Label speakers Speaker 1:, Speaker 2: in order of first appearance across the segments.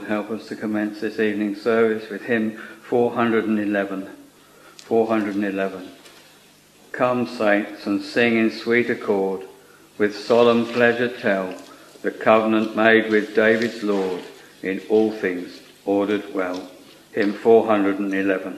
Speaker 1: Lord, help us to commence this evening service with hymn 411. 411. Come, saints, and sing in sweet accord, with solemn pleasure tell the covenant made with David's Lord, in all things ordered well. Hymn 411.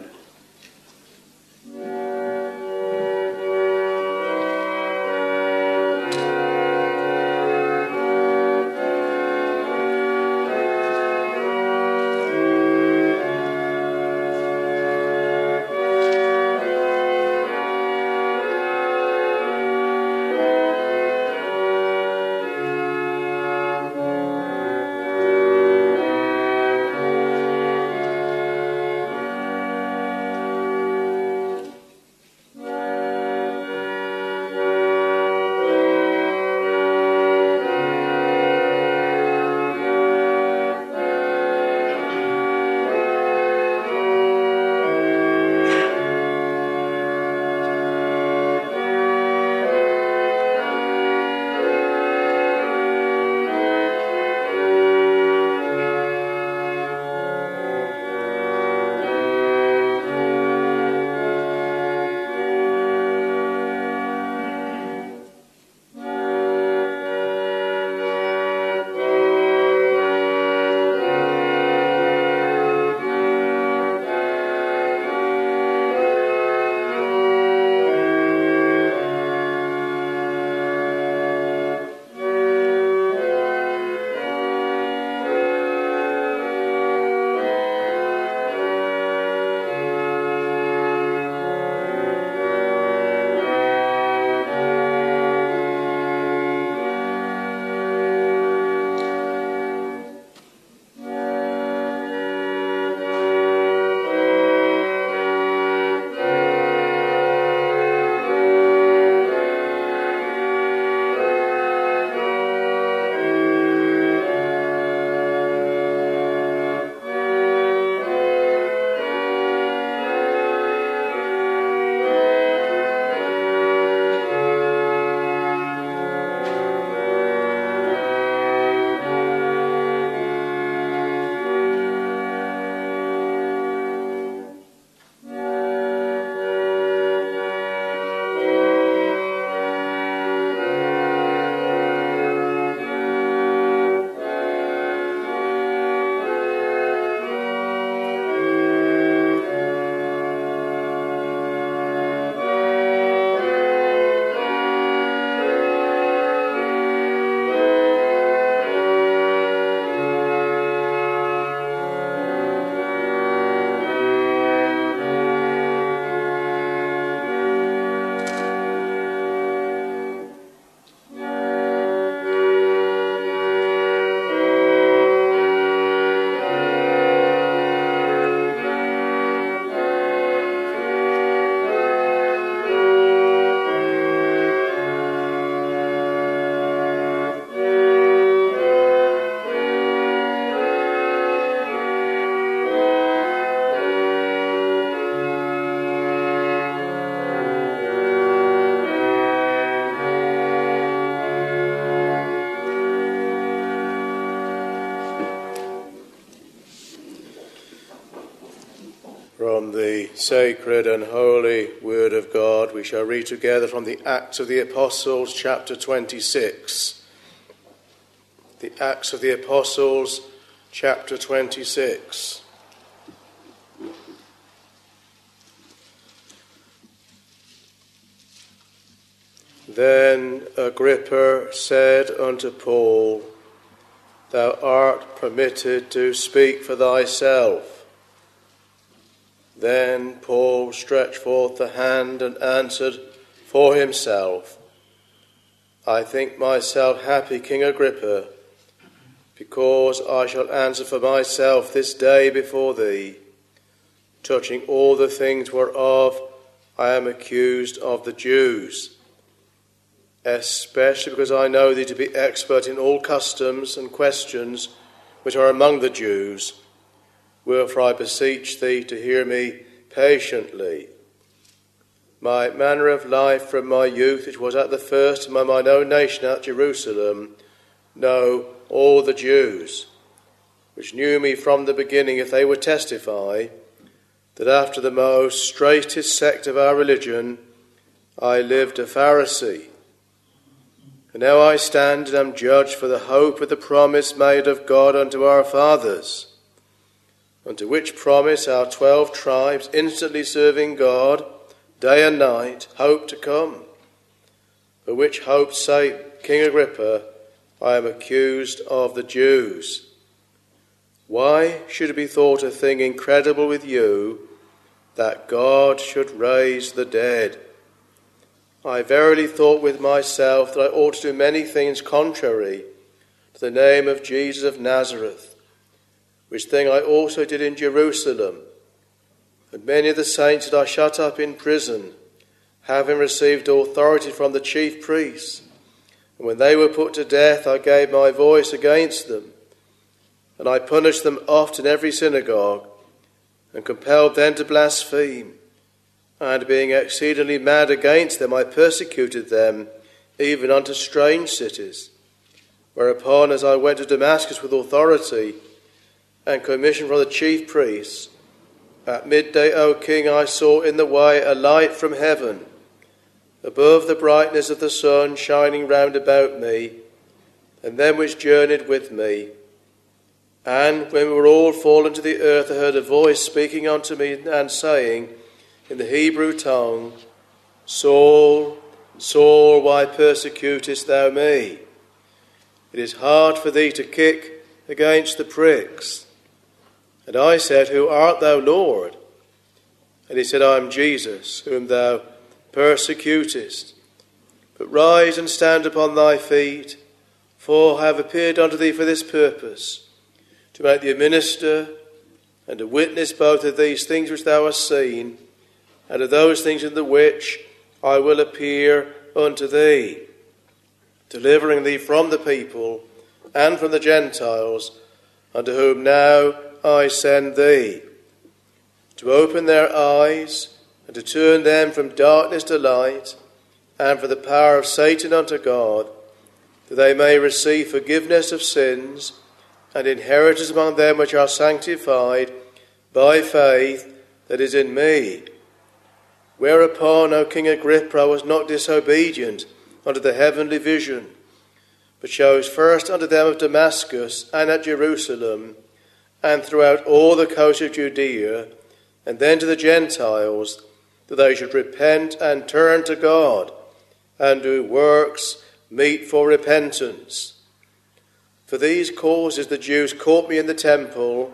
Speaker 2: From the sacred and holy Word of God, we shall read together from the Acts of the Apostles, chapter 26. The Acts of the Apostles, chapter 26. Then Agrippa said unto Paul, Thou art permitted to speak for thyself. Then Paul stretched forth the hand and answered for himself, I think myself happy, King Agrippa, because I shall answer for myself this day before thee, touching all the things whereof I am accused of the Jews, especially because I know thee to be expert in all customs and questions which are among the Jews. Wherefore I beseech thee to hear me patiently. My manner of life from my youth, which was at the first among mine own nation at Jerusalem, know all the Jews. which knew me from the beginning, if they would testify that after the most straightest sect of our religion I lived a Pharisee. And now I stand and am judged for the hope of the promise made of God unto our fathers, unto which promise our 12 tribes, instantly serving God day and night, hope to come. For which hope's sake, King Agrippa, I am accused of the Jews. Why should it be thought a thing incredible with you that God should raise the dead? I verily thought with myself that I ought to do many things contrary to the name of Jesus of Nazareth, which thing I also did in Jerusalem. And many of the saints did I shut up in prison, having received authority from the chief priests. And when they were put to death, I gave my voice against them. And I punished them oft in every synagogue, and compelled them to blaspheme. And being exceedingly mad against them, I persecuted them, even unto strange cities. Whereupon, as I went to Damascus with authority and commission from the chief priests, at midday, O king, I saw in the way a light from heaven, above the brightness of the sun, shining round about me, and them which journeyed with me. And when we were all fallen to the earth, I heard a voice speaking unto me and saying, in the Hebrew tongue, Saul, Saul, why persecutest thou me? It is hard for thee to kick against the pricks. And I said, Who art thou, Lord? And he said, I am Jesus, whom thou persecutest. But rise and stand upon thy feet, for I have appeared unto thee for this purpose, to make thee a minister and a witness both of these things which thou hast seen, and of those things in the which I will appear unto thee, delivering thee from the people and from the Gentiles, unto whom now I send thee, to open their eyes, and to turn them from darkness to light, and for the power of Satan unto God, that they may receive forgiveness of sins, and inheritance among them which are sanctified by faith that is in me. Whereupon, O King Agrippa, I was not disobedient unto the heavenly vision, but chose first unto them of Damascus and at Jerusalem, and throughout all the coast of Judea, and then to the Gentiles, that they should repent and turn to God, and do works meet for repentance. For these causes the Jews caught me in the temple,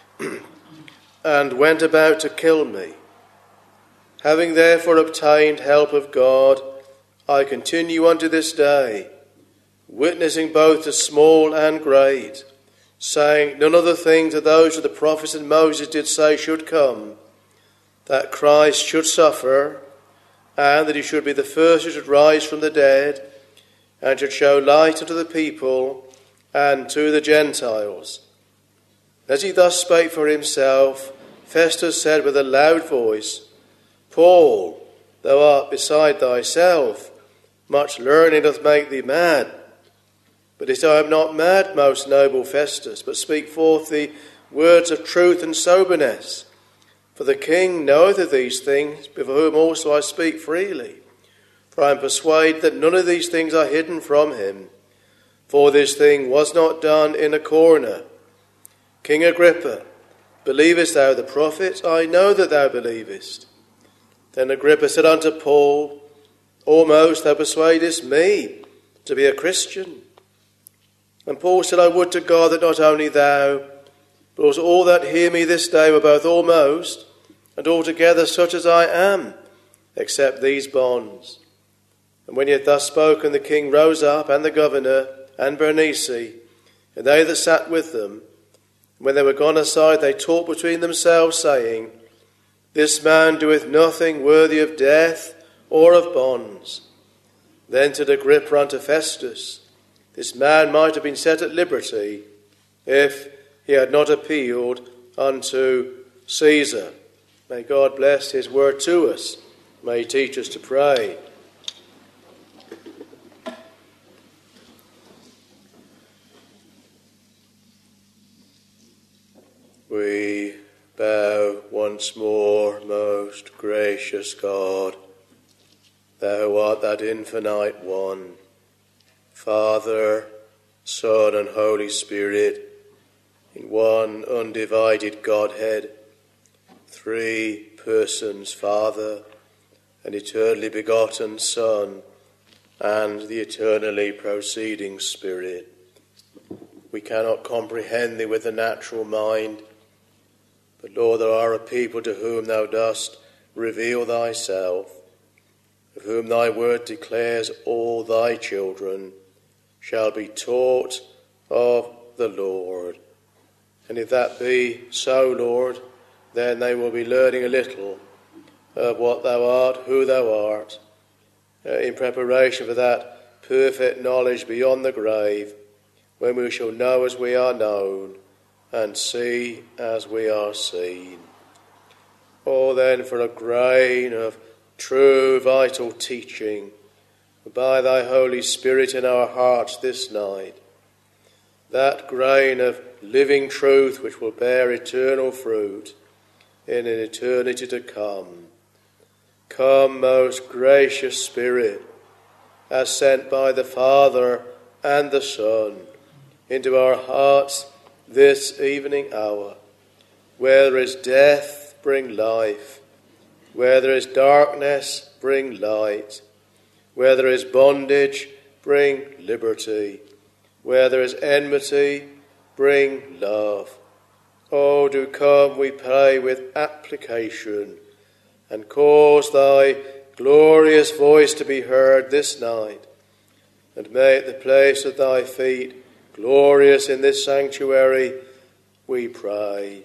Speaker 2: and went about to kill me. Having therefore obtained help of God, I continue unto this day, witnessing both to small and great, saying none other things than those that the prophets and Moses did say should come, that Christ should suffer, and that he should be the first who should rise from the dead, and should show light unto the people and to the Gentiles. As he thus spake for himself, Festus said with a loud voice, Paul, thou art beside thyself. Much learning doth make thee mad. But yet I am not mad, most noble Festus, but speak forth the words of truth and soberness. For the king knoweth of these things, before whom also I speak freely. For I am persuaded that none of these things are hidden from him. For this thing was not done in a corner. King Agrippa, believest thou the prophets? I know that thou believest. Then Agrippa said unto Paul, Almost thou persuadest me to be a Christian. And Paul said, I would to God that not only thou, but also all that hear me this day were both almost and altogether such as I am, except these bonds. And when he had thus spoken, the king rose up, and the governor, and Bernice, and they that sat with them. And when they were gone aside, they talked between themselves, saying, This man doeth nothing worthy of death or of bonds. Then said Agrippa unto Festus, This man might have been set at liberty, if he had not appealed unto Caesar. May God bless his word to us. May he teach us to pray. We bow once more, most gracious God. Thou art that infinite one, Father, Son, and Holy Spirit, in one undivided Godhead, three persons, Father, an eternally begotten Son, and the eternally proceeding Spirit. We cannot comprehend thee with the natural mind, but Lord, there are a people to whom thou dost reveal thyself, of whom thy word declares all thy children shall be taught of the Lord. And if that be so, Lord, then they will be learning a little of what thou art, who thou art, in preparation for that perfect knowledge beyond the grave, when we shall know as we are known and see as we are seen. Oh, then, for a grain of true vital teaching by thy Holy Spirit in our hearts this night, that grain of living truth which will bear eternal fruit in an eternity to come. Come, most gracious Spirit, as sent by the Father and the Son, into our hearts this evening hour. Where there is death, bring life. Where there is darkness, bring light. Where there is bondage, bring liberty. Where there is enmity, bring love. Oh, do come, we pray, with application, and cause thy glorious voice to be heard this night, and make the place of thy feet glorious in this sanctuary, we pray.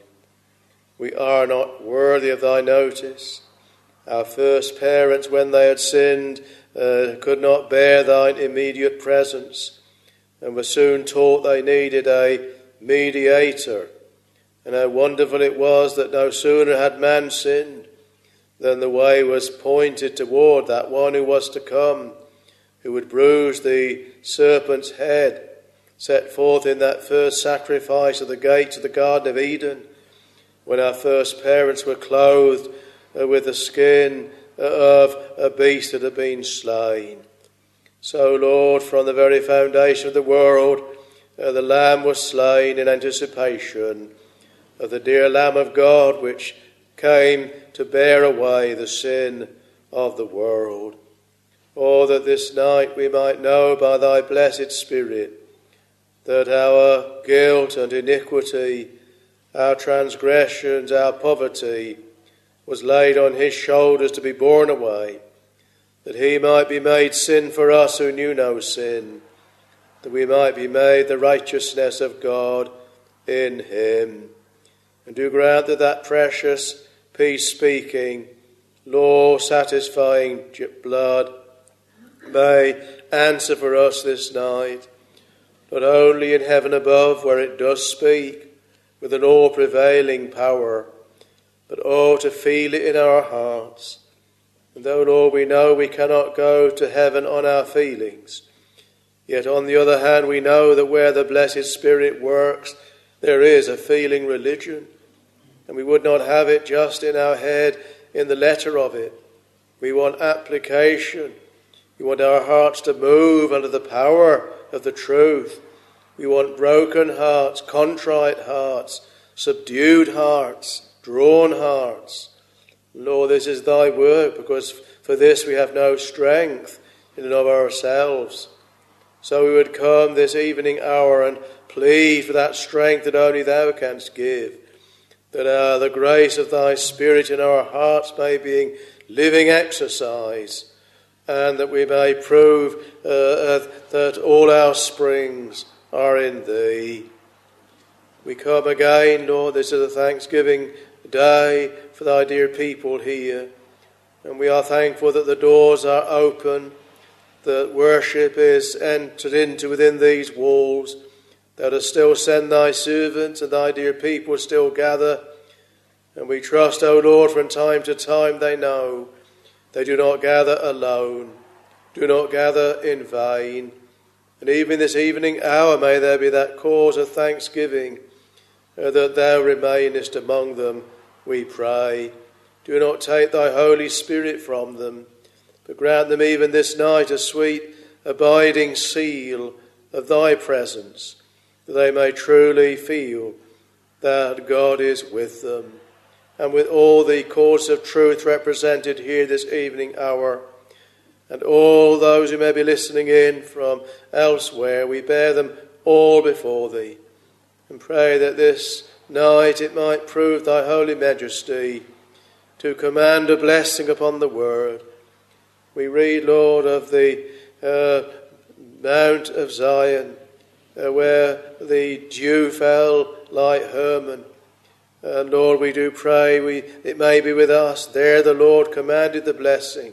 Speaker 2: We are not worthy of thy notice. Our first parents, when they had sinned, could not bear thine immediate presence, and were soon taught they needed a mediator. And how wonderful it was that no sooner had man sinned than the way was pointed toward that one who was to come, who would bruise the serpent's head, set forth in that first sacrifice of the gates of the Garden of Eden, when our first parents were clothed with the skin of a beast that had been slain. So, Lord, from the very foundation of the world, the Lamb was slain in anticipation of the dear Lamb of God, which came to bear away the sin of the world. Oh, that this night we might know by thy blessed Spirit that our guilt and iniquity, our transgressions, our poverty, was laid on his shoulders to be borne away, that he might be made sin for us who knew no sin, that we might be made the righteousness of God in him. And do grant that that precious, peace-speaking, law-satisfying blood may answer for us this night, not only in heaven above, where it does speak with an all-prevailing power, but to feel it in our hearts. And though, Lord, we know we cannot go to heaven on our feelings, yet on the other hand we know that where the blessed Spirit works, there is a feeling religion. And we would not have it just in our head, in the letter of it. We want application. We want our hearts to move under the power of the truth. We want broken hearts, contrite hearts, subdued hearts, drawn hearts. Lord, this is thy work, because for this we have no strength in and of ourselves. So we would come this evening hour and plead for that strength that only thou canst give, that the grace of thy Spirit in our hearts may be living exercise, and that we may prove that all our springs are in thee. We come again, Lord, this is a Thanksgiving day for thy dear people here, and we are thankful that the doors are open, that worship is entered into within these walls. Thou dost still send thy servants, and thy dear people still gather, and we trust, O Lord, from time to time they know they do not gather alone, do not gather in vain. And even this evening hour may there be that cause of thanksgiving, that thou remainest among them, we pray. Do not take thy Holy Spirit from them, but grant them even this night a sweet abiding seal of thy presence, that they may truly feel that God is with them. And with all the courts of truth represented here this evening hour, and all those who may be listening in from elsewhere, we bear them all before thee, and pray that this night it might prove thy holy majesty to command a blessing upon the word. We read, Lord, of the Mount of Zion, where the dew fell like Hermon. And Lord, we do pray it may be with us. There the Lord commanded the blessing,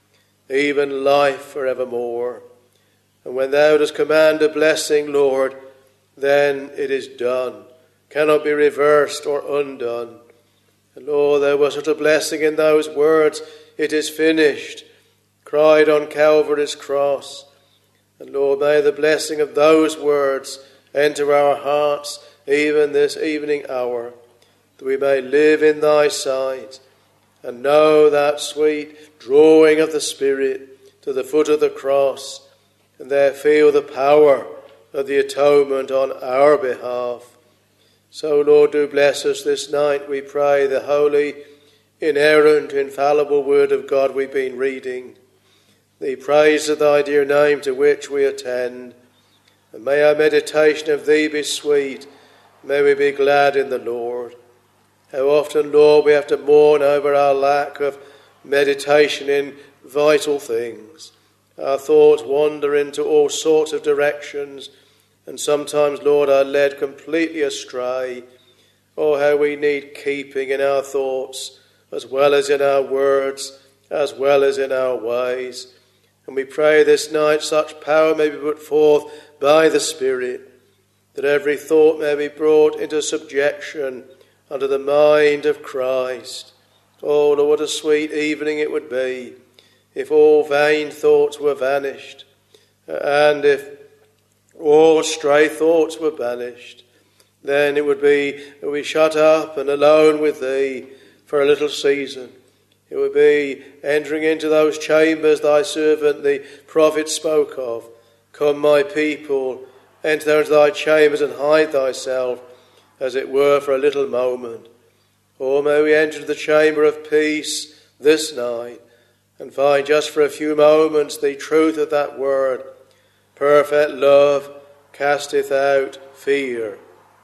Speaker 2: even life forevermore. And when thou dost command a blessing, Lord, then it is done, cannot be reversed or undone. And Lord, there was such a blessing in those words, it is finished, cried on Calvary's cross. And Lord, may the blessing of those words enter our hearts even this evening hour, that we may live in thy sight and know that sweet drawing of the Spirit to the foot of the cross, and there feel the power of the atonement on our behalf. So, Lord, do bless us this night, we pray, the holy, inerrant, infallible word of God we've been reading, the praise of thy dear name to which we attend. And may our meditation of thee be sweet. May we be glad in the Lord. How often, Lord, we have to mourn over our lack of meditation in vital things. Our thoughts wander into all sorts of directions, and sometimes, Lord, are led completely astray. Oh, how we need keeping in our thoughts, as well as in our words, as well as in our ways. And we pray this night such power may be put forth by the Spirit, that every thought may be brought into subjection under the mind of Christ. Oh, Lord, what a sweet evening it would be if all vain thoughts were vanished, and if all stray thoughts were banished. Then it would be we shut up and alone with thee for a little season. It would be entering into those chambers thy servant the prophet spoke of. Come, my people, enter into thy chambers and hide thyself, as it were, for a little moment. Or may we enter the chamber of peace this night and find just for a few moments the truth of that word. Perfect love casteth out fear.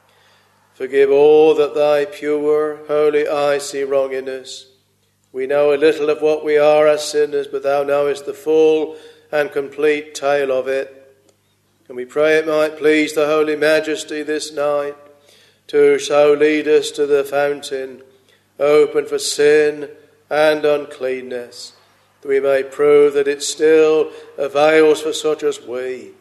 Speaker 2: Forgive all that thy pure, holy eyes see wrong in us. We know a little of what we are as sinners, but thou knowest the full and complete tale of it. And we pray it might please the Holy Majesty this night to so lead us to the fountain, open for sin and uncleanness, that we may prove that it still avails for such as we.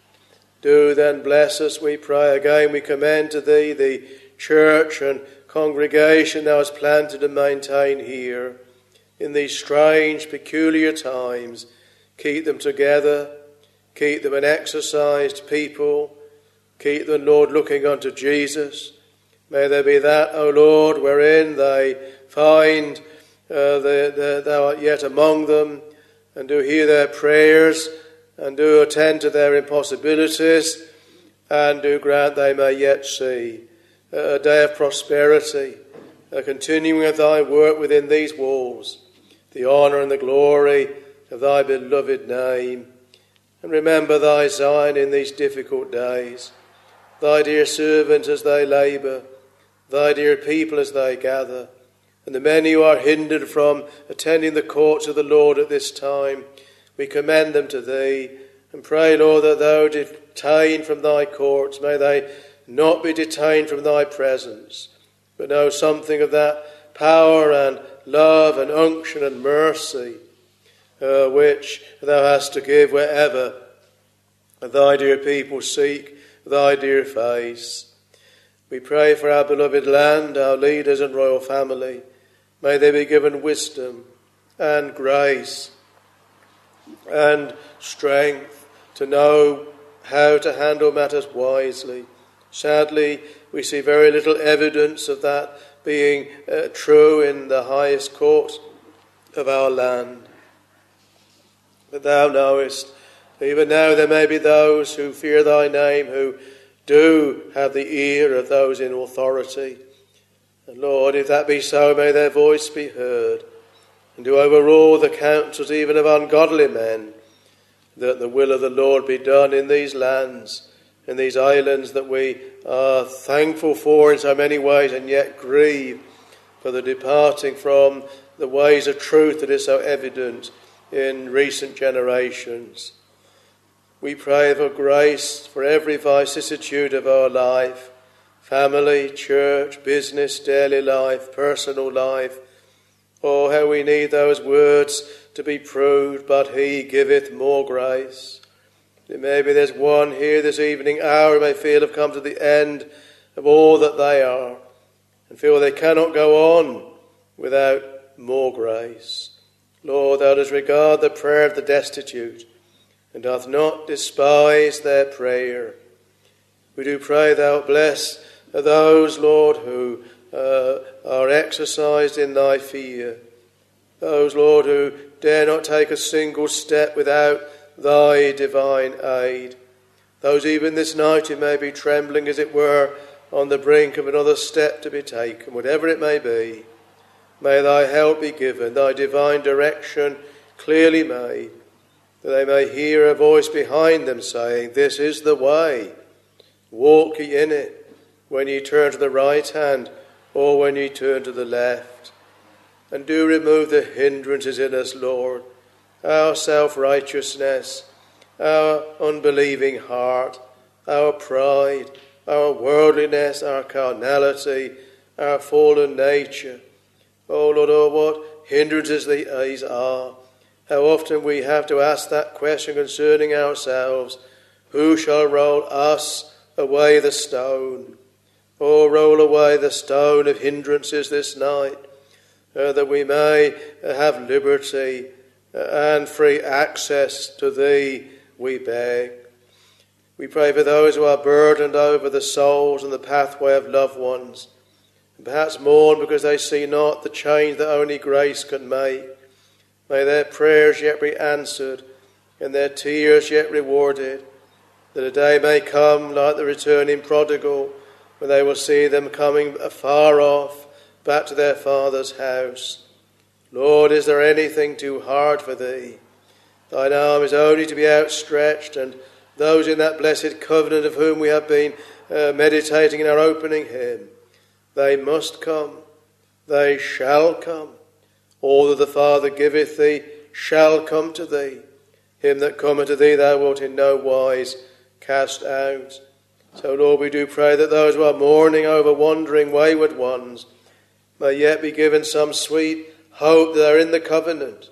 Speaker 2: Do then bless us, we pray. Again we commend to thee the church and congregation thou hast planted and maintained here. In these strange, peculiar times, keep them together, keep them an exercised people, keep them, Lord, looking unto Jesus. May there be that, O Lord, wherein they find thou art yet among them, and do hear their prayers, and do attend to their impossibilities, and do grant they may yet see a day of prosperity, a continuing of thy work within these walls, the honour and the glory of thy beloved name. And remember thy Zion in these difficult days, thy dear servants as they labour, thy dear people as they gather, and the many who are hindered from attending the courts of the Lord at this time. We commend them to thee, and pray, Lord, that thou detain from thy courts, may they not be detained from thy presence, but know something of that power and love and unction and mercy which thou hast to give wherever thy dear people seek thy dear face. We pray for our beloved land, our leaders and royal family. May they be given wisdom and grace and strength to know how to handle matters wisely, Sadly, we see very little evidence of that being true in the highest court of our land. But thou knowest, even now there may be those who fear thy name, who do have the ear of those in authority. And Lord, if that be so, may their voice be heard, and to overrule the counsels even of ungodly men, that the will of the Lord be done in these lands, in these islands that we are thankful for in so many ways, and yet grieve for the departing from the ways of truth that is so evident in recent generations. We pray for grace for every vicissitude of our life, family, church, business, daily life, personal life. Oh, how we need those words to be proved, but he giveth more grace. Maybe there's one here this evening hour who may feel have come to the end of all that they are and feel they cannot go on without more grace. Lord, thou dost regard the prayer of the destitute and doth not despise their prayer. We do pray thou bless those, Lord, who are exercised in thy fear. Those, Lord, who dare not take a single step without thy divine aid. Those even this night who may be trembling, as it were, on the brink of another step to be taken, whatever it may be. May thy help be given, thy divine direction clearly made, that they may hear a voice behind them saying, this is the way, walk ye in it, when ye turn to the right hand or when ye turn to the left. And do remove the hindrances in us, Lord, our self-righteousness, our unbelieving heart, our pride, our worldliness, our carnality, our fallen nature. Oh Lord, oh, what hindrances these are. How often we have to ask that question concerning ourselves. Who shall roll us away the stone? Oh, roll away the stone of hindrances this night, that we may have liberty and free access to thee, we beg. We pray for those who are burdened over the souls and the pathway of loved ones, and perhaps mourn because they see not the change that only grace can make. May their prayers yet be answered and their tears yet rewarded, that a day may come like the returning prodigal, when they will see them coming afar off back to their Father's house. Lord, is there anything too hard for thee? Thine arm is only to be outstretched, and those in that blessed covenant of whom we have been meditating in our opening hymn, they must come, they shall come. All that the Father giveth thee shall come to thee. Him that cometh to thee thou wilt in no wise cast out. So, Lord, we do pray that those who are mourning over wandering wayward ones may yet be given some sweet hope that they're in the covenant.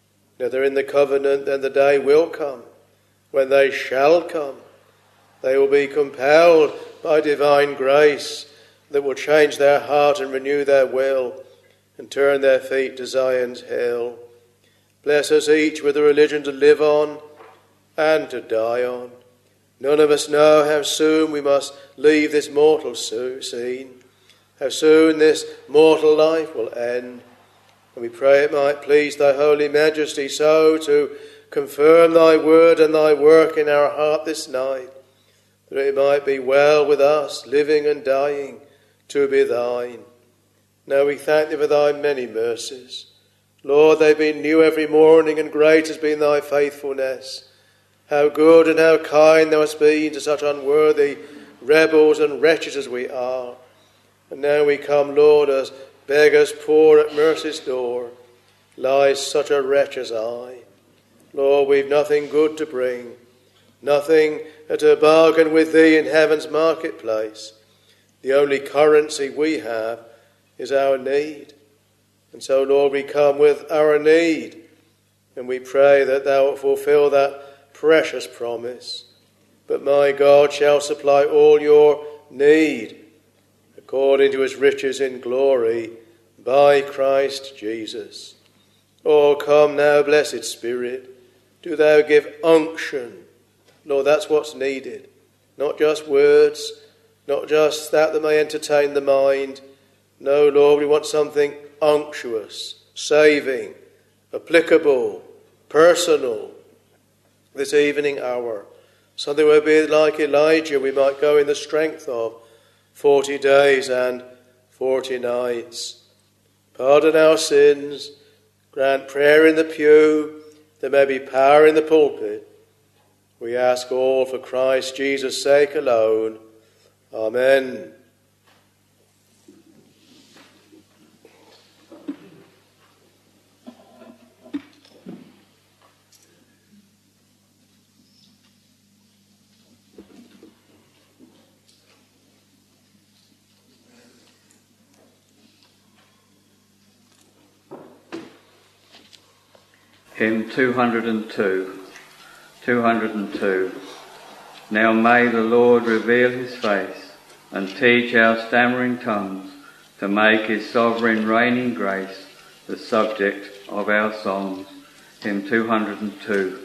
Speaker 2: If they're in the covenant, then the day will come when they shall come. They will be compelled by divine grace that will change their heart and renew their will and turn their feet to Zion's hill. Bless us each with a religion to live on and to die on. None of us know how soon we must leave this mortal scene, how soon this mortal life will end. And we pray it might please thy holy majesty so to confirm thy word and thy work in our heart this night, that it might be well with us, living and dying, to be thine. Now we thank thee for thy many mercies. Lord, they've been new every morning, and great has been thy faithfulness. How good and how kind thou hast been to such unworthy rebels and wretches as we are. And now we come, Lord, as beggars poor at mercy's door, lies such a wretch as I. Lord, we've nothing good to bring, nothing to bargain with thee in heaven's marketplace. The only currency we have is our need. And so, Lord, we come with our need, and we pray that thou wilt fulfill that precious promise. But my God shall supply all your need according to his riches in glory by Christ Jesus. Oh, come now, blessed Spirit, do thou give unction. Lord, that's what's needed. Not just words, not just that may entertain the mind. No, Lord, we want something unctuous, saving, applicable, personal this evening hour. Something will be like Elijah, we might go in the strength of 40 days and 40 nights. Pardon our sins, grant prayer in the pew, there may be power in the pulpit. We ask all for Christ Jesus' sake alone. Amen.
Speaker 1: Hymn 202. 202. Now may the Lord reveal his face and teach our stammering tongues to make his sovereign reigning grace the subject of our songs. Hymn 202.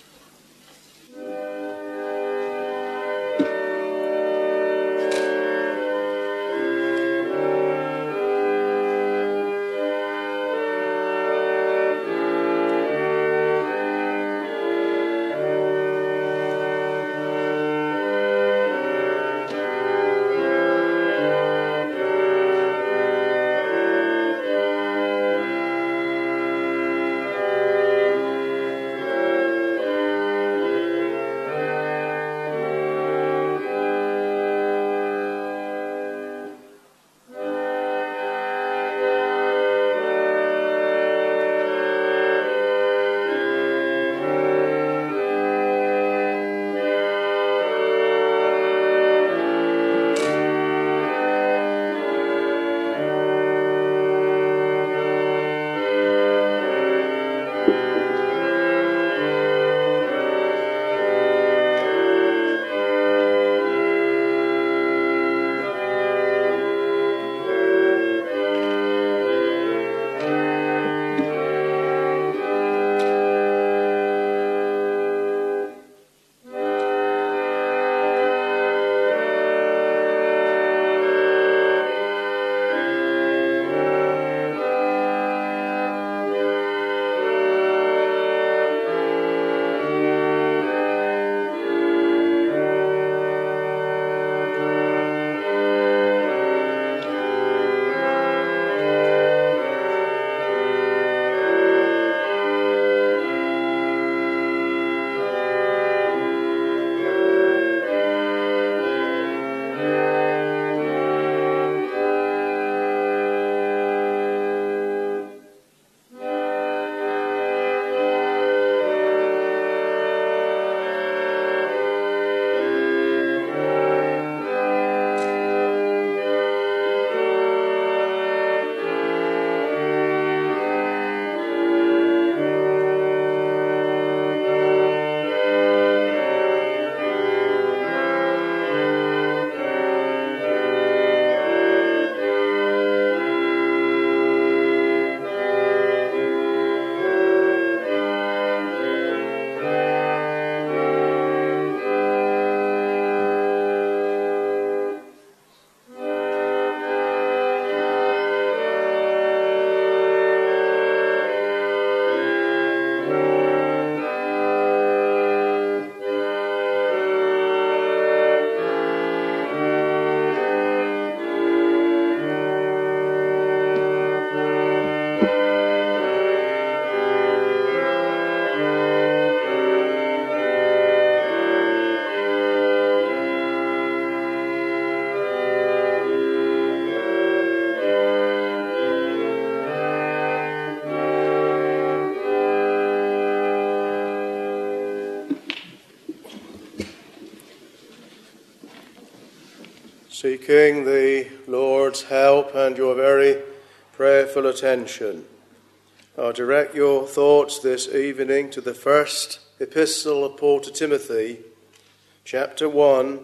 Speaker 2: Seeking the Lord's help and your very prayerful attention, I'll direct your thoughts this evening to the first epistle of Paul to Timothy, chapter 1,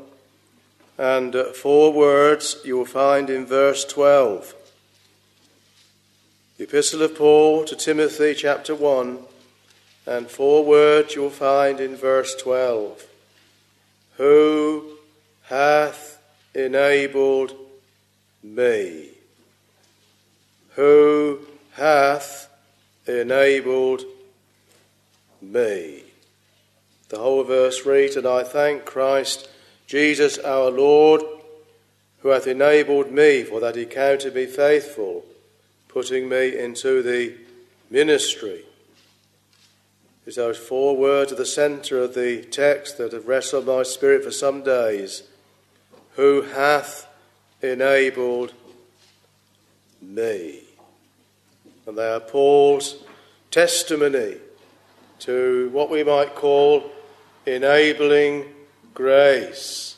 Speaker 2: and 4 words you will find in verse 12. The epistle of Paul to Timothy, chapter 1, and 4 words you will find in verse 12. Who hath enabled me? Who hath enabled me? The whole verse reads, and I thank Christ Jesus our Lord, who hath enabled me, for that he counted me faithful, putting me into the ministry. It's those 4 words at the centre of the text that have wrestled my spirit for some days. Who hath enabled me? And they are Paul's testimony to what we might call enabling grace.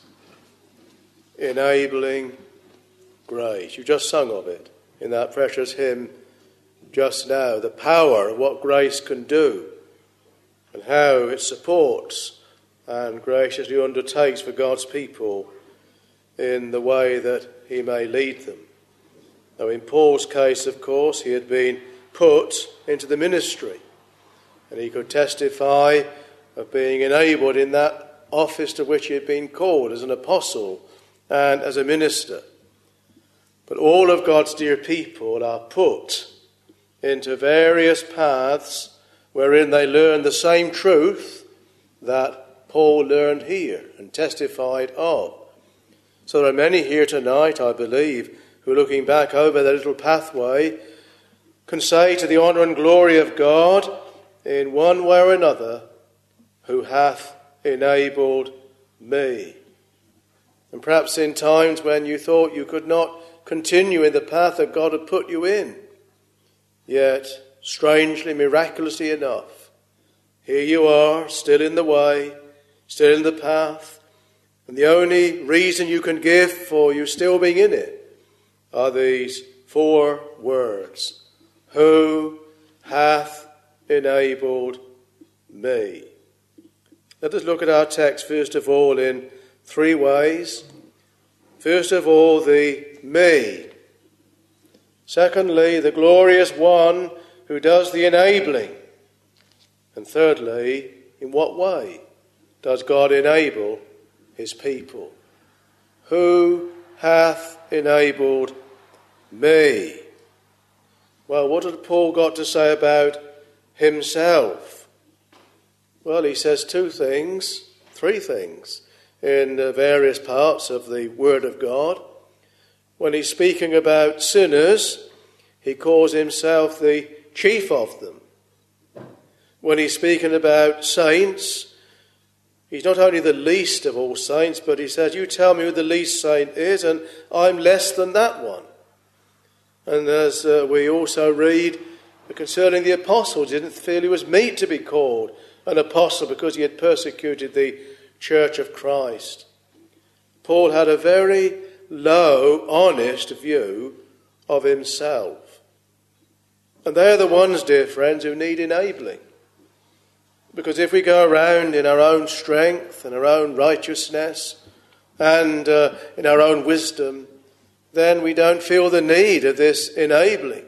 Speaker 2: Enabling grace. You just sung of it in that precious hymn just now. The power of what grace can do and how it supports and graciously undertakes for God's people in the way that he may lead them. Now in Paul's case, of course, he had been put into the ministry and he could testify of being enabled in that office to which he had been called as an apostle and as a minister. But all of God's dear people are put into various paths wherein they learn the same truth that Paul learned here and testified of. So there are many here tonight, I believe, who looking back over their little pathway can say to the honour and glory of God in one way or another, who hath enabled me. And perhaps in times when you thought you could not continue in the path that God had put you in, yet strangely, miraculously enough, here you are, still in the way, still in the path, and the only reason you can give for you still being in it are these 4 words. Who hath enabled me? Let us look at our text first of all in 3 ways. First of all, the me. Secondly, the glorious one who does the enabling. And thirdly, in what way does God enable his people? Who hath enabled me? Well, what had Paul got to say about himself? Well, he says 2 things, 3 things in various parts of the Word of God. When he's speaking about sinners, he calls himself the chief of them. When he's speaking about saints, he's not only the least of all saints, but he says, you tell me who the least saint is, and I'm less than that one. And as we also read concerning the apostles, he didn't feel he was meet to be called an apostle because he had persecuted the Church of Christ. Paul had a very low, honest view of himself. And they're the ones, dear friends, who need enabling. Because if we go around in our own strength and our own righteousness and in our own wisdom, then we don't feel the need of this enabling.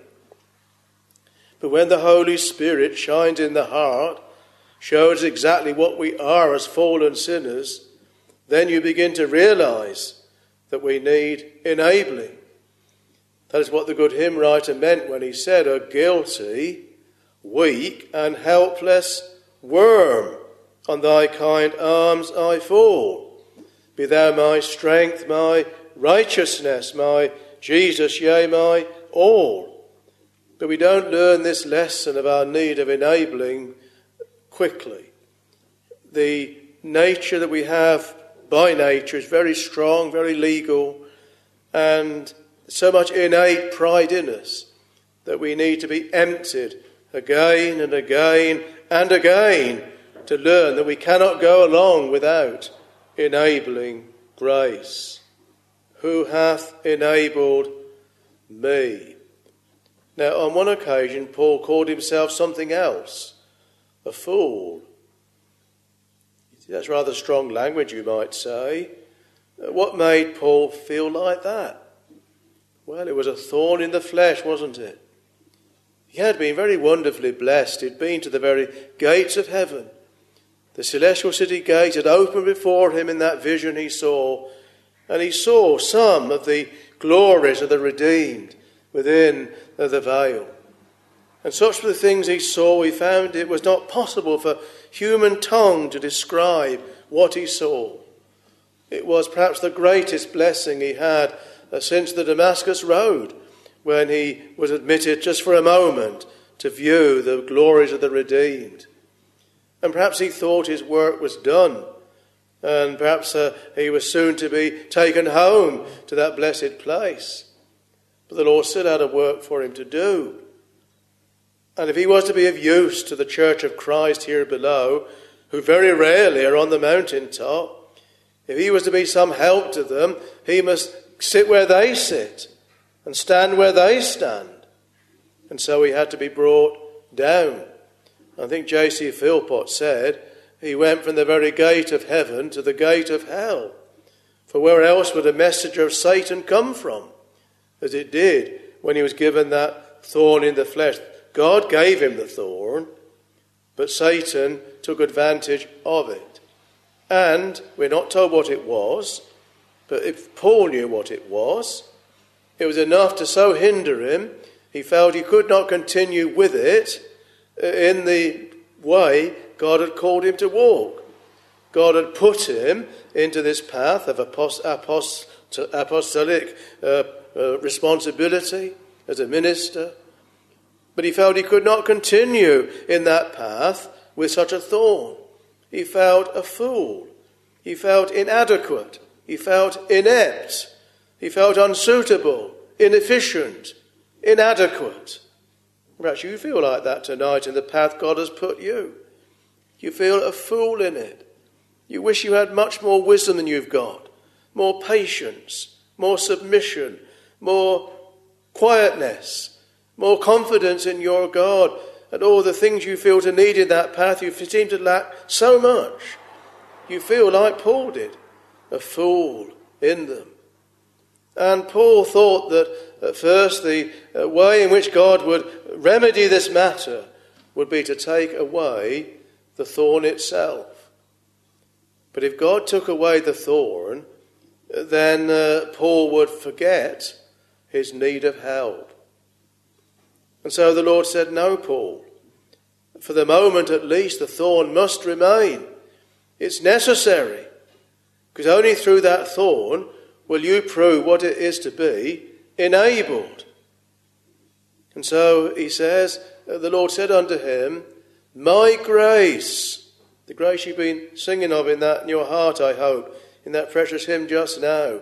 Speaker 2: But when the Holy Spirit shines in the heart, shows exactly what we are as fallen sinners, then you begin to realize that we need enabling. That is what the good hymn writer meant when he said, a guilty, weak and helpless worm, on thy kind arms I fall. Be thou my strength, my righteousness, my Jesus, yea, my all. But we don't learn this lesson of our need of enabling quickly. The nature that we have by nature is very strong, very legal, and so much innate pride in us that we need to be emptied again and again and again to learn that we cannot go along without enabling grace. Who hath enabled me? Now, on one occasion, Paul called himself something else, a fool. That's rather strong language, you might say. What made Paul feel like that? Well, it was a thorn in the flesh, wasn't it? He had been very wonderfully blessed. He'd been to the very gates of heaven. The celestial city gate had opened before him in that vision he saw. and he saw some of the glories of the redeemed within the veil. And such were the things he saw, he found it was not possible for human tongue to describe what he saw. It was perhaps the greatest blessing he had since the Damascus Road, when he was admitted just for a moment to view the glories of the redeemed. And perhaps he thought his work was done, and perhaps he was soon to be taken home to that blessed place. But the Lord still had a work for him to do. And if he was to be of use to the church of Christ here below, who very rarely are on the mountaintop, if he was to be some help to them, he must sit where they sit and stand where they stand. And so he had to be brought down. I think J.C. Philpott said he went from the very gate of heaven to the gate of hell. For where else would a messenger of Satan come from? As it did when he was given that thorn in the flesh. God gave him the thorn, but Satan took advantage of it. And we're not told what it was, but if Paul knew what it was enough to so hinder him, he felt he could not continue with it in the way God had called him to walk. God had put him into this path of apostolic responsibility as a minister, but he felt he could not continue in that path with such a thorn. He felt a fool. He felt inadequate. He felt inept. He felt unsuitable, inefficient, inadequate. Perhaps you feel like that tonight in the path God has put you. You feel a fool in it. You wish you had much more wisdom than you've got, more patience, more submission, more quietness, more confidence in your God, and all the things you feel to need in that path you seem to lack so much. You feel like Paul did, a fool in them. And Paul thought that at first the way in which God would remedy this matter would be to take away the thorn itself. But if God took away the thorn, then Paul would forget his need of help. And so the Lord said, no, Paul, for the moment at least the thorn must remain. It's necessary, because only through that thorn will you prove what it is to be enabled. And so he says, the Lord said unto him, my grace, the grace you've been singing of in your heart, I hope, in that precious hymn just now.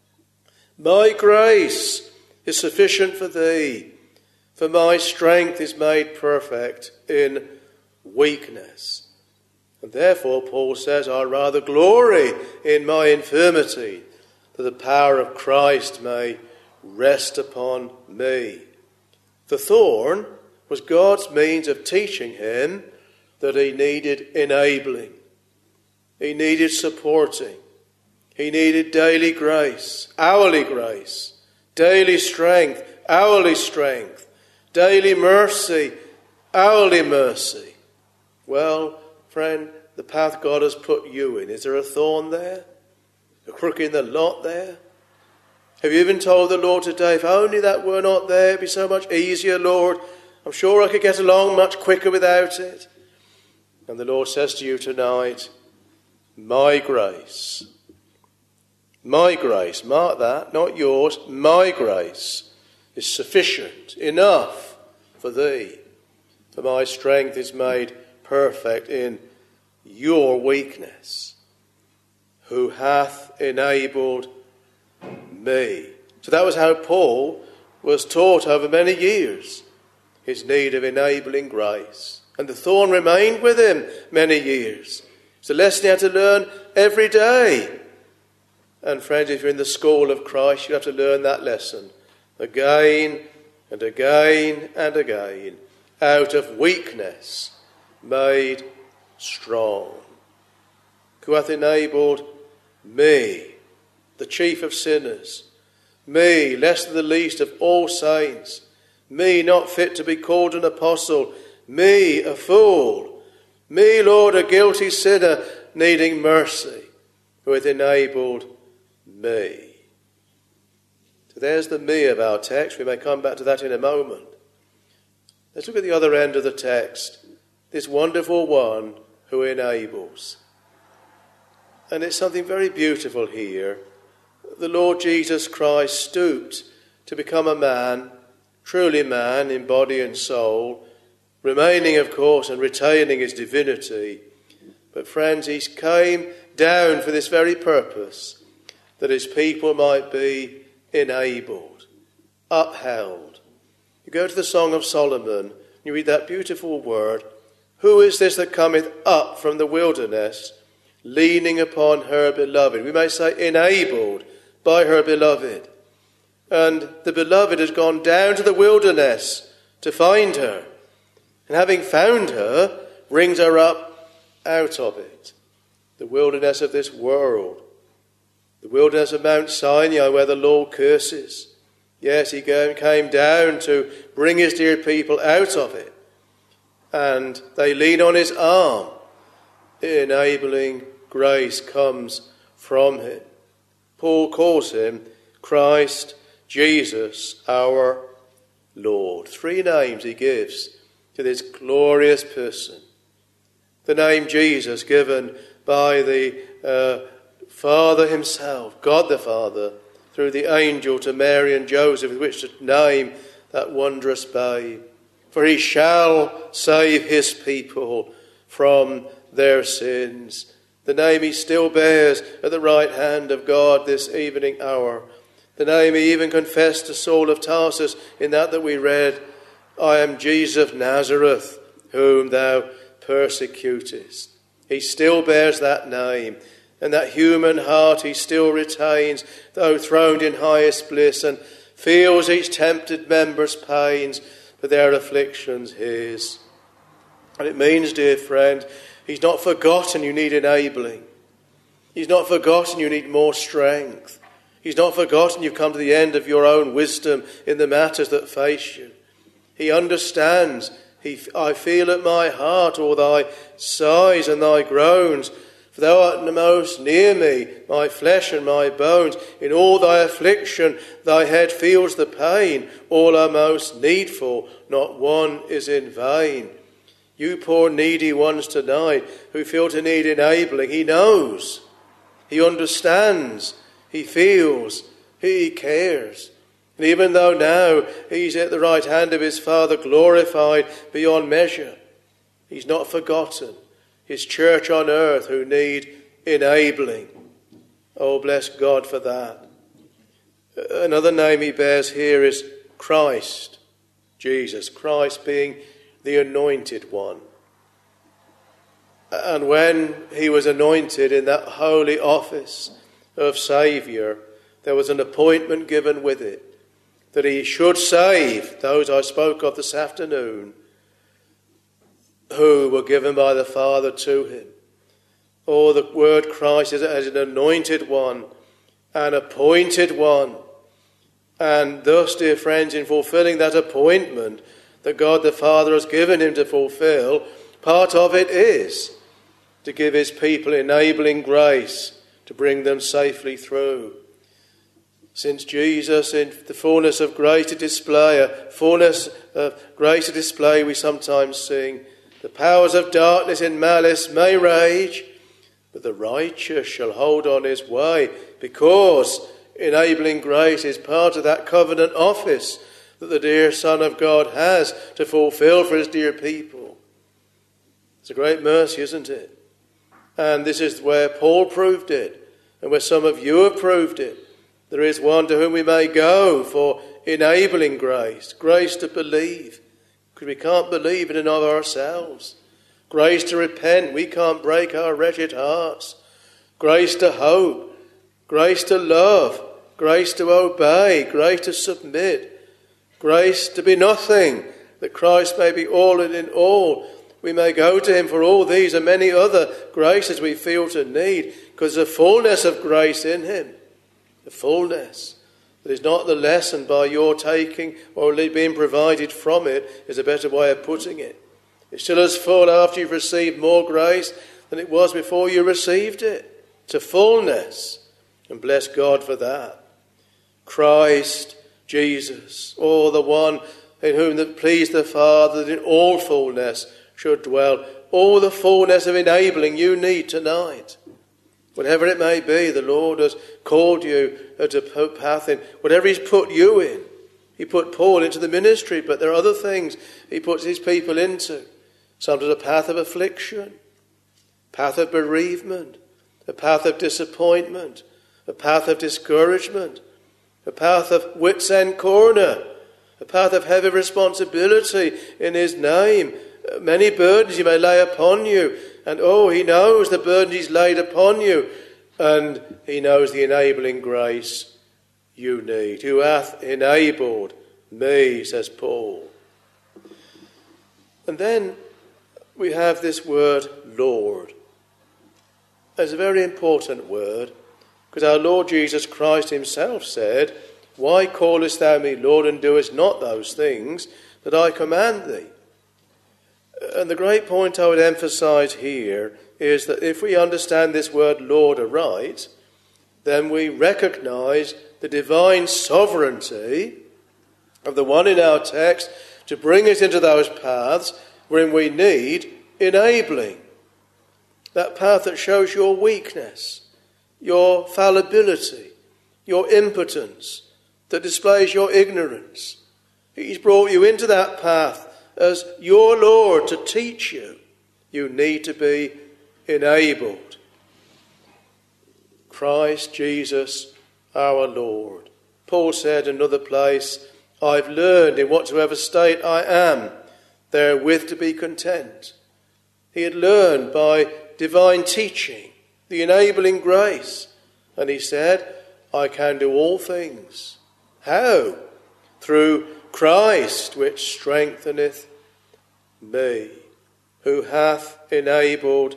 Speaker 2: My grace is sufficient for thee, for my strength is made perfect in weakness. And therefore, Paul says, I rather glory in my infirmity, that the power of Christ may rest upon me. The thorn was God's means of teaching him that he needed enabling. He needed supporting. He needed daily grace, hourly grace, daily strength, hourly strength, daily mercy, hourly mercy. Well, friend, the path God has put you in, is there a thorn there? A crook in the lot there? Have you even told the Lord today, if only that were not there, it'd be so much easier, Lord. I'm sure I could get along much quicker without it. And the Lord says to you tonight, my grace, mark that, not yours, my grace is sufficient, enough for thee. For my strength is made perfect in your weakness, who hath enabled me. So that was how Paul was taught over many years, his need of enabling grace. And the thorn remained with him many years. It's a lesson he had to learn every day. And friends, if you're in the school of Christ, you have to learn that lesson again and again and again. Out of weakness made strong. Who hath enabled me, the chief of sinners, me, less than the least of all saints, me, not fit to be called an apostle, me, a fool, me, Lord, a guilty sinner, needing mercy, who hath enabled me. So there's the me of our text. We may come back to that in a moment. Let's look at the other end of the text. This wonderful one who enables. And it's something very beautiful here. The Lord Jesus Christ stooped to become a man, truly man in body and soul, remaining, of course, and retaining his divinity. But friends, he came down for this very purpose, that his people might be enabled, upheld. You go to the Song of Solomon, you read that beautiful word, who is this that cometh up from the wilderness, leaning upon her beloved? We may say enabled by her beloved. And the beloved has gone down to the wilderness to find her. And having found her, brings her up out of it. The wilderness of this world. The wilderness of Mount Sinai where the Lord curses. Yes, he came down to bring his dear people out of it. And they lean on his arm. Enabling grace comes from him. Paul calls him Christ Jesus our Lord. 3 names he gives to this glorious person. The name Jesus given by the Father himself, God the Father, through the angel to Mary and Joseph, with which to name that wondrous babe. For he shall save his people from their sins. The name he still bears at the right hand of God this evening hour. The name he even confessed to Saul of Tarsus in that we read, I am Jesus of Nazareth, whom thou persecutest. He still bears that name, and that human heart he still retains, though throned in highest bliss, and feels each tempted member's pains, but their afflictions his. And it means, dear friend, he's not forgotten you need enabling. He's not forgotten you need more strength. He's not forgotten you've come to the end of your own wisdom in the matters that face you. He understands. I feel at my heart all thy sighs and thy groans. For thou art most near me, my flesh and my bones. In all thy affliction thy head feels the pain. All are most needful, not one is in vain. You poor needy ones tonight who feel to need enabling, he knows. He understands. He feels, he cares. And even though now he's at the right hand of his Father, glorified beyond measure, he's not forgotten his church on earth who need enabling. Oh, bless God for that. Another name he bears here is Christ, Jesus, Christ being the anointed one. And when he was anointed in that holy office of Saviour, there was an appointment given with it, that he should save those I spoke of this afternoon, who were given by the Father to him. Oh, the word Christ is as an anointed one, an appointed one. And thus, dear friends, in fulfilling that appointment that God the Father has given him to fulfill, part of it is to give his people enabling grace to bring them safely through. Since Jesus, in the fullness of grace to display, we sometimes sing, the powers of darkness in malice may rage, but the righteous shall hold on his way, because enabling grace is part of that covenant office that the dear Son of God has to fulfill for his dear people. It's a great mercy, isn't it? And this is where Paul proved it, and where some of you have proved it. There is one to whom we may go for enabling grace, grace to believe, because we can't believe in and of ourselves. Grace to repent, we can't break our wretched hearts. Grace to hope, grace to love, grace to obey, grace to submit, grace to be nothing, that Christ may be all and in all. We may go to him for all these and many other graces we feel to need, because the fullness of grace in him, the fullness that is not the lesson by your taking or being provided from it, is a better way of putting it. It's still as full after you've received more grace than it was before you received it. It's a fullness. And bless God for that. Christ Jesus, the one in whom that pleased the Father, that in all fullness should dwell. All the fullness of enabling you need tonight. Whatever it may be, the Lord has called you to a path in. Whatever he's put you in. He put Paul into the ministry, but there are other things he puts his people into. Sometimes a path of affliction, a path of bereavement, a path of disappointment, a path of discouragement, a path of wits' end corner, a path of heavy responsibility in his name. Many burdens he may lay upon you. And he knows the burden he's laid upon you. And he knows the enabling grace you need. Who hath enabled me, says Paul. And then we have this word, Lord. It's a very important word, because our Lord Jesus Christ himself said, why callest thou me Lord, and doest not those things that I command thee? And the great point I would emphasize here is that if we understand this word Lord aright, then we recognize the divine sovereignty of the one in our text to bring us into those paths wherein we need enabling. That path that shows your weakness, your fallibility, your impotence, that displays your ignorance. He's brought you into that path as your Lord to teach you. You need to be enabled. Christ Jesus our Lord. Paul said in another place, I've learned in whatsoever state I am, therewith to be content. He had learned by divine teaching, the enabling grace. And he said, I can do all things. How? Through Christ, which strengtheneth me, who hath enabled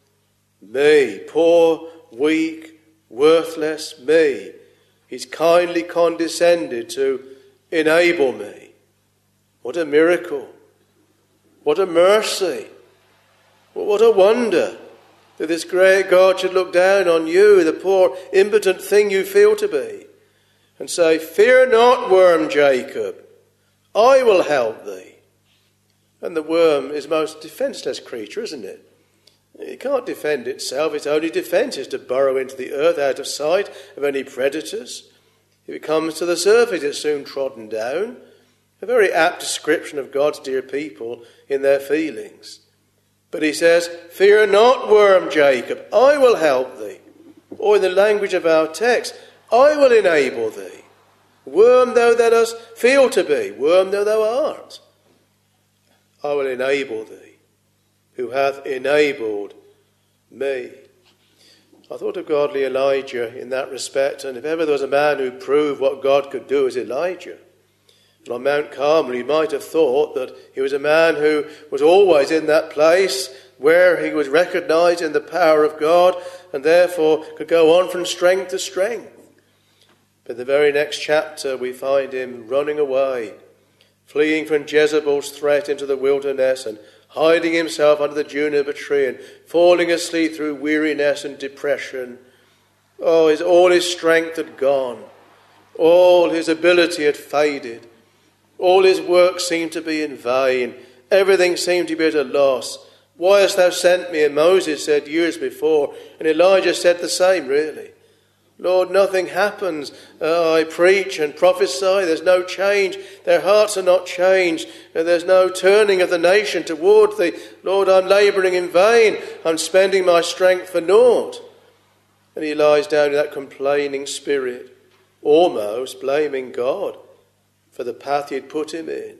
Speaker 2: me, poor, weak, worthless me. He's kindly condescended to enable me. What a miracle. What a mercy. What a wonder that this great God should look down on you, the poor, impotent thing you feel to be, and say, fear not, worm Jacob, I will help thee. And the worm is a most defenceless creature, isn't it? It can't defend itself. Its only defence is to burrow into the earth out of sight of any predators. If it comes to the surface, it's soon trodden down. A very apt description of God's dear people in their feelings. But he says, fear not, worm Jacob, I will help thee. Or in the language of our text, I will enable thee. Worm though thou dost feel to be, worm though thou art, I will enable thee, who hath enabled me. I thought of godly Elijah in that respect, and if ever there was a man who proved what God could do, it was Elijah. And on Mount Carmel, you might have thought that he was a man who was always in that place where he was recognised in the power of God and therefore could go on from strength to strength. But in the very next chapter, we find him running away, fleeing from Jezebel's threat into the wilderness and hiding himself under the juniper tree and falling asleep through weariness and depression. All his strength had gone. All his ability had faded. All his work seemed to be in vain. Everything seemed to be at a loss. Why hast thou sent me? And Moses said years before, and Elijah said the same, really. Lord, nothing happens. I preach and prophesy. There's no change. Their hearts are not changed. There's no turning of the nation toward thee. Lord, I'm labouring in vain. I'm spending my strength for naught. And he lies down in that complaining spirit, almost blaming God for the path he'd put him in.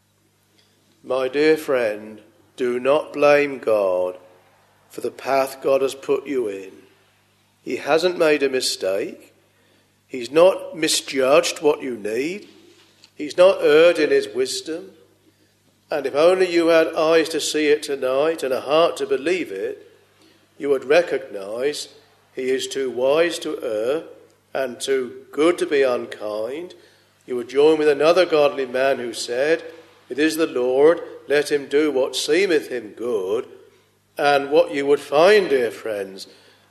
Speaker 2: My dear friend, do not blame God for the path God has put you in. He hasn't made a mistake. He's not misjudged what you need. He's not erred in his wisdom. And if only you had eyes to see it tonight and a heart to believe it, you would recognise he is too wise to err and too good to be unkind. You would join with another godly man who said, it is the Lord, let him do what seemeth him good. And what you would find, dear friends,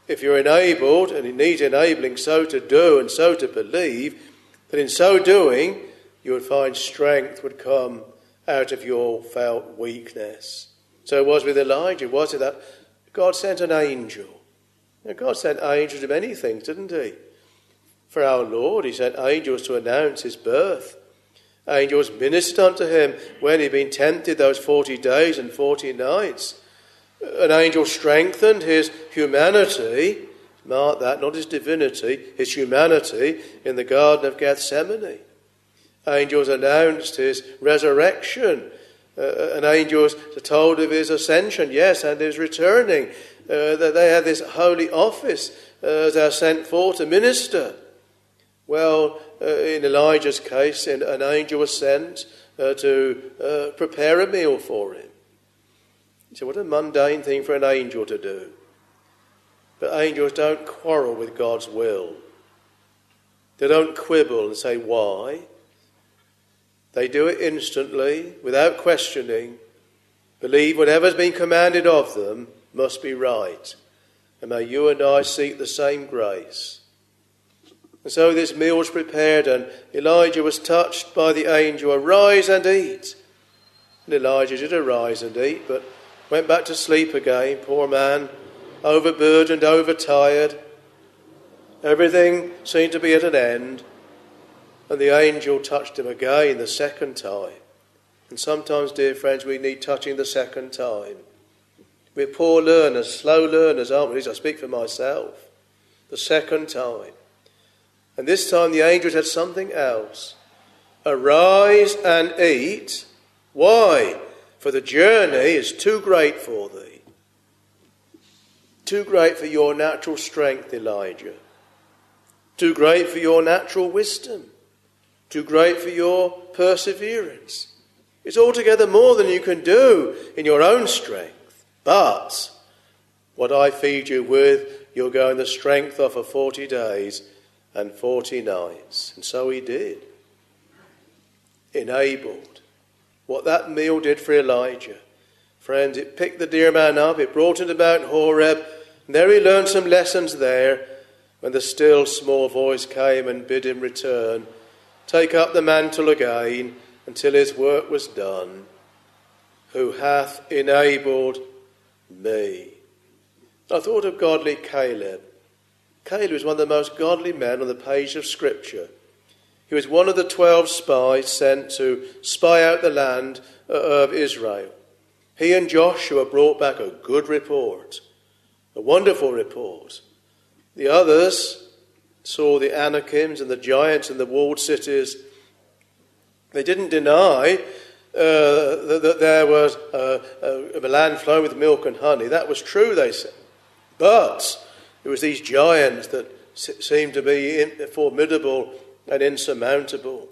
Speaker 2: if you're enabled, and it needs enabling so to do and so to believe, that in so doing you would find strength would come out of your felt weakness. So it was with Elijah, was it, that God sent an angel? Now, God sent angels to many things, didn't he? For our Lord, he sent angels to announce his birth. Angels ministered unto him when he'd been tempted those 40 days and 40 nights. An angel strengthened his humanity, mark that, not his divinity, his humanity in the Garden of Gethsemane. Angels announced his resurrection, and angels told of his ascension, yes, and his returning, that they had this holy office as they are sent forth to minister. Well, in Elijah's case, an angel was sent to prepare a meal for him. So what a mundane thing for an angel to do. But angels don't quarrel with God's will. They don't quibble and say why. They do it instantly, without questioning, believe whatever's been commanded of them must be right. And may you and I seek the same grace. And so this meal was prepared, and Elijah was touched by the angel, arise and eat. And Elijah did arise and eat, but went back to sleep again, poor man, overburdened, overtired. Everything seemed to be at an end. And the angel touched him again the second time. And sometimes, dear friends, we need touching the second time. We're poor learners, slow learners, aren't we? At least I speak for myself. The second time. And this time the angel had something else. Arise and eat. Why? For the journey is too great for thee. Too great for your natural strength, Elijah. Too great for your natural wisdom. Too great for your perseverance. It's altogether more than you can do in your own strength. But what I feed you with, you'll go in the strength of for 40 days and 40 nights. And so he did. Enabled. What that meal did for Elijah. Friends, it picked the dear man up, it brought him to Mount Horeb, and there he learned some lessons there when the still small voice came and bid him return, take up the mantle again until his work was done, who hath enabled me. I thought of godly Caleb. Caleb was one of the most godly men on the page of Scripture. He was one of the 12 spies sent to spy out the land of Israel. He and Joshua brought back a good report, a wonderful report. The others saw the Anakims and the giants and the walled cities. They didn't deny that there was a land flowing with milk and honey. That was true, they said. But it was these giants that seemed to be formidable and insurmountable.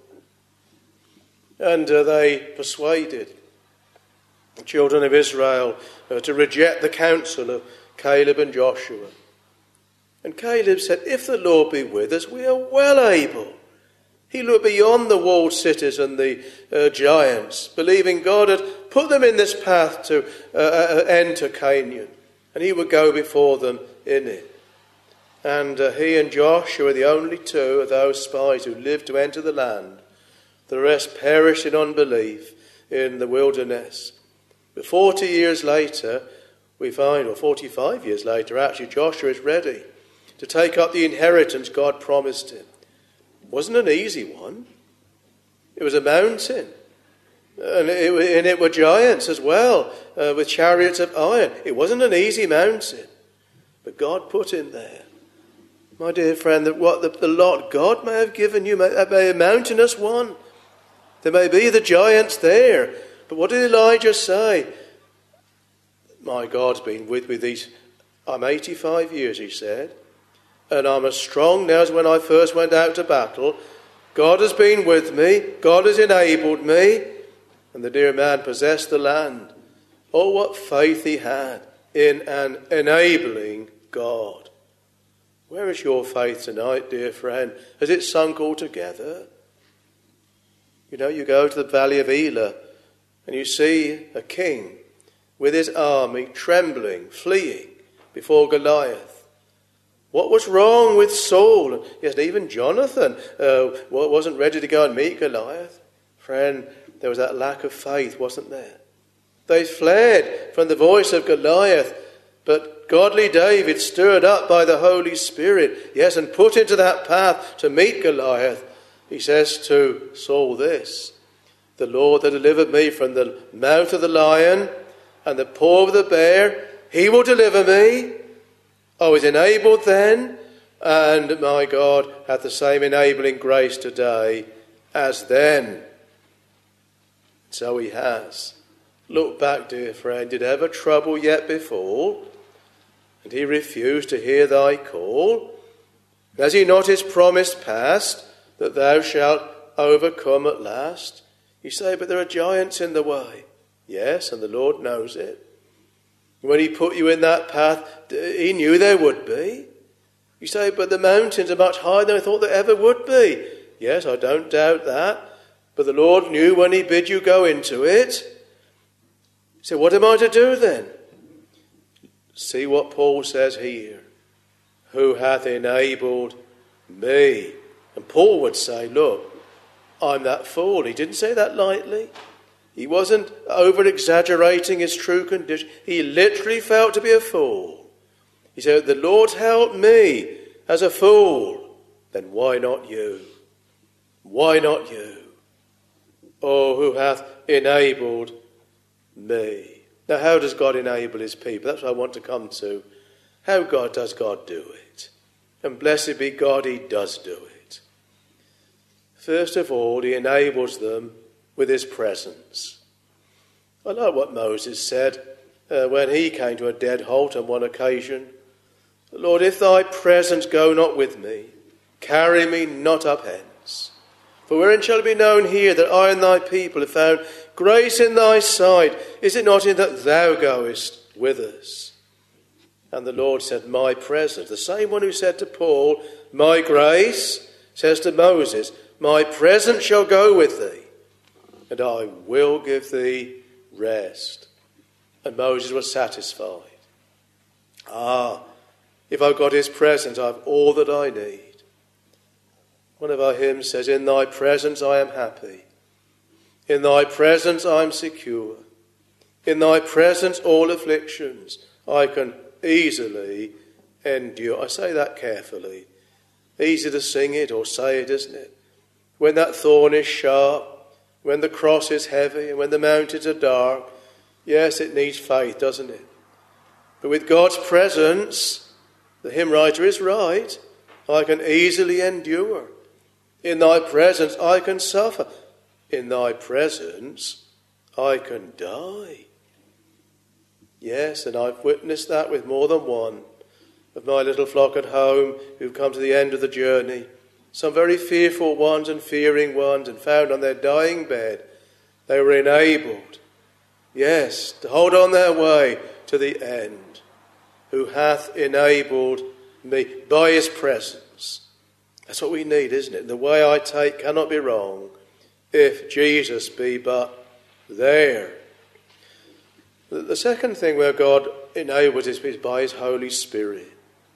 Speaker 2: And they persuaded the children of Israel to reject the counsel of Caleb and Joshua. And Caleb said, if the Lord be with us, we are well able. He looked beyond the walled cities and the giants, believing God had put them in this path to enter Canaan, and he would go before them in it. And he and Joshua were the only two of those spies who lived to enter the land. The rest perished in unbelief in the wilderness. But 40 years later, we find, or 45 years later actually, Joshua is ready to take up the inheritance God promised him. It wasn't an easy one. It was a mountain. And it were giants as well, with chariots of iron. It wasn't an easy mountain. But God put him there. My dear friend, that what the lot God may have given you may be a mountainous one. There may be the giants there. But what did Elijah say? My God's been with me these... I'm 85 years, he said. And I'm as strong now as when I first went out to battle. God has been with me. God has enabled me. And the dear man possessed the land. Oh, what faith he had in an enabling God. Where is your faith tonight, dear friend? Has it sunk altogether? You know, you go to the valley of Elah and you see a king with his army trembling, fleeing before Goliath. What was wrong with Saul? Yes, even Jonathan wasn't ready to go and meet Goliath. Friend, there was that lack of faith, wasn't there? They fled from the voice of Goliath, but godly David, stirred up by the Holy Spirit, yes, and put into that path to meet Goliath, he says to Saul this: the Lord that delivered me from the mouth of the lion and the paw of the bear, he will deliver me. I was enabled then, and my God hath the same enabling grace today as then. So he has. Look back, dear friend, did ever trouble yet befall? And he refused to hear thy call? Has he not his promise passed, that thou shalt overcome at last? You say, but there are giants in the way. Yes, and the Lord knows it. When he put you in that path, he knew there would be. You say, but the mountains are much higher than I thought there ever would be. Yes, I don't doubt that. But the Lord knew when he bid you go into it. So what am I to do then? See what Paul says here. Who hath enabled me? And Paul would say, look, I'm that fool. He didn't say that lightly. He wasn't over-exaggerating his true condition. He literally felt to be a fool. He said, the Lord helped me as a fool. Then why not you? Why not you? Oh, who hath enabled me? Now, how does God enable his people? That's what I want to come to. How does God do it? And blessed be God, he does do it. First of all, he enables them with his presence. I like what Moses said when he came to a dead halt on one occasion. Lord, if thy presence go not with me, carry me not up hence. For wherein shall it be known here that I and thy people have found grace in thy sight? Is it not in that thou goest with us? And the Lord said, my presence. The same one who said to Paul, my grace, says to Moses, my presence shall go with thee, and I will give thee rest. And Moses was satisfied. If I've got his presence, I've all that I need. One of our hymns says, in thy presence I am happy. In thy presence I am secure. In thy presence all afflictions I can easily endure. I say that carefully. Easy to sing it or say it, isn't it? When that thorn is sharp, when the cross is heavy, and when the mountains are dark, yes, it needs faith, doesn't it? But with God's presence, the hymn writer is right, I can easily endure. In thy presence I can suffer. In thy presence I can die. Yes, and I've witnessed that with more than one of my little flock at home who've come to the end of the journey. Some very fearful ones and fearing ones, and found on their dying bed they were enabled, yes, to hold on their way to the end. Who hath enabled me by his presence. That's what we need, isn't it? The way I take cannot be wrong if Jesus be but there. The second thing where God enables us is by his Holy Spirit.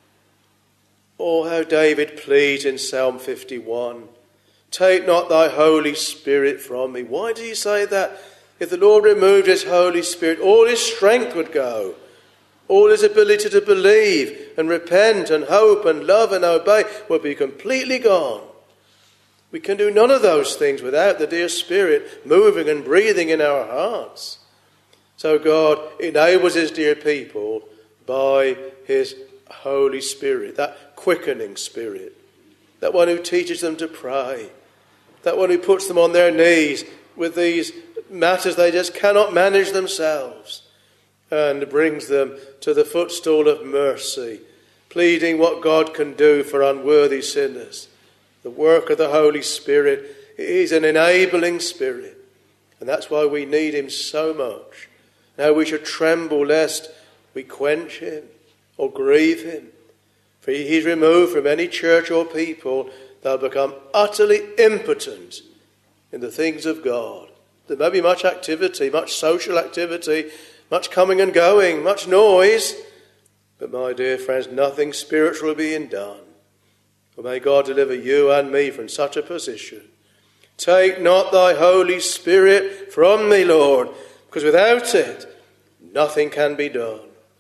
Speaker 2: Oh, how David pleads in Psalm 51. Take not thy Holy Spirit from me. Why do you say that? If the Lord removed his Holy Spirit, all his strength would go. All his ability to believe and repent and hope and love and obey would be completely gone. We can do none of those things without the dear Spirit moving and breathing in our hearts. So God enables his dear people by his Holy Spirit, that quickening Spirit, that one who teaches them to pray, that one who puts them on their knees with these matters they just cannot manage themselves, and brings them to the footstool of mercy, pleading what God can do for unworthy sinners. The work of the Holy Spirit is an enabling Spirit, and that's why we need him so much. Now we should tremble lest we quench him or grieve him. For he's removed from any church or people, they'll become utterly impotent in the things of God. There may be much activity, much social activity, much coming and going, much noise, But my dear friends, nothing spiritual being done. Well, may God deliver you and me from such a position. Take not thy Holy Spirit from me, Lord, because without it, nothing can be done.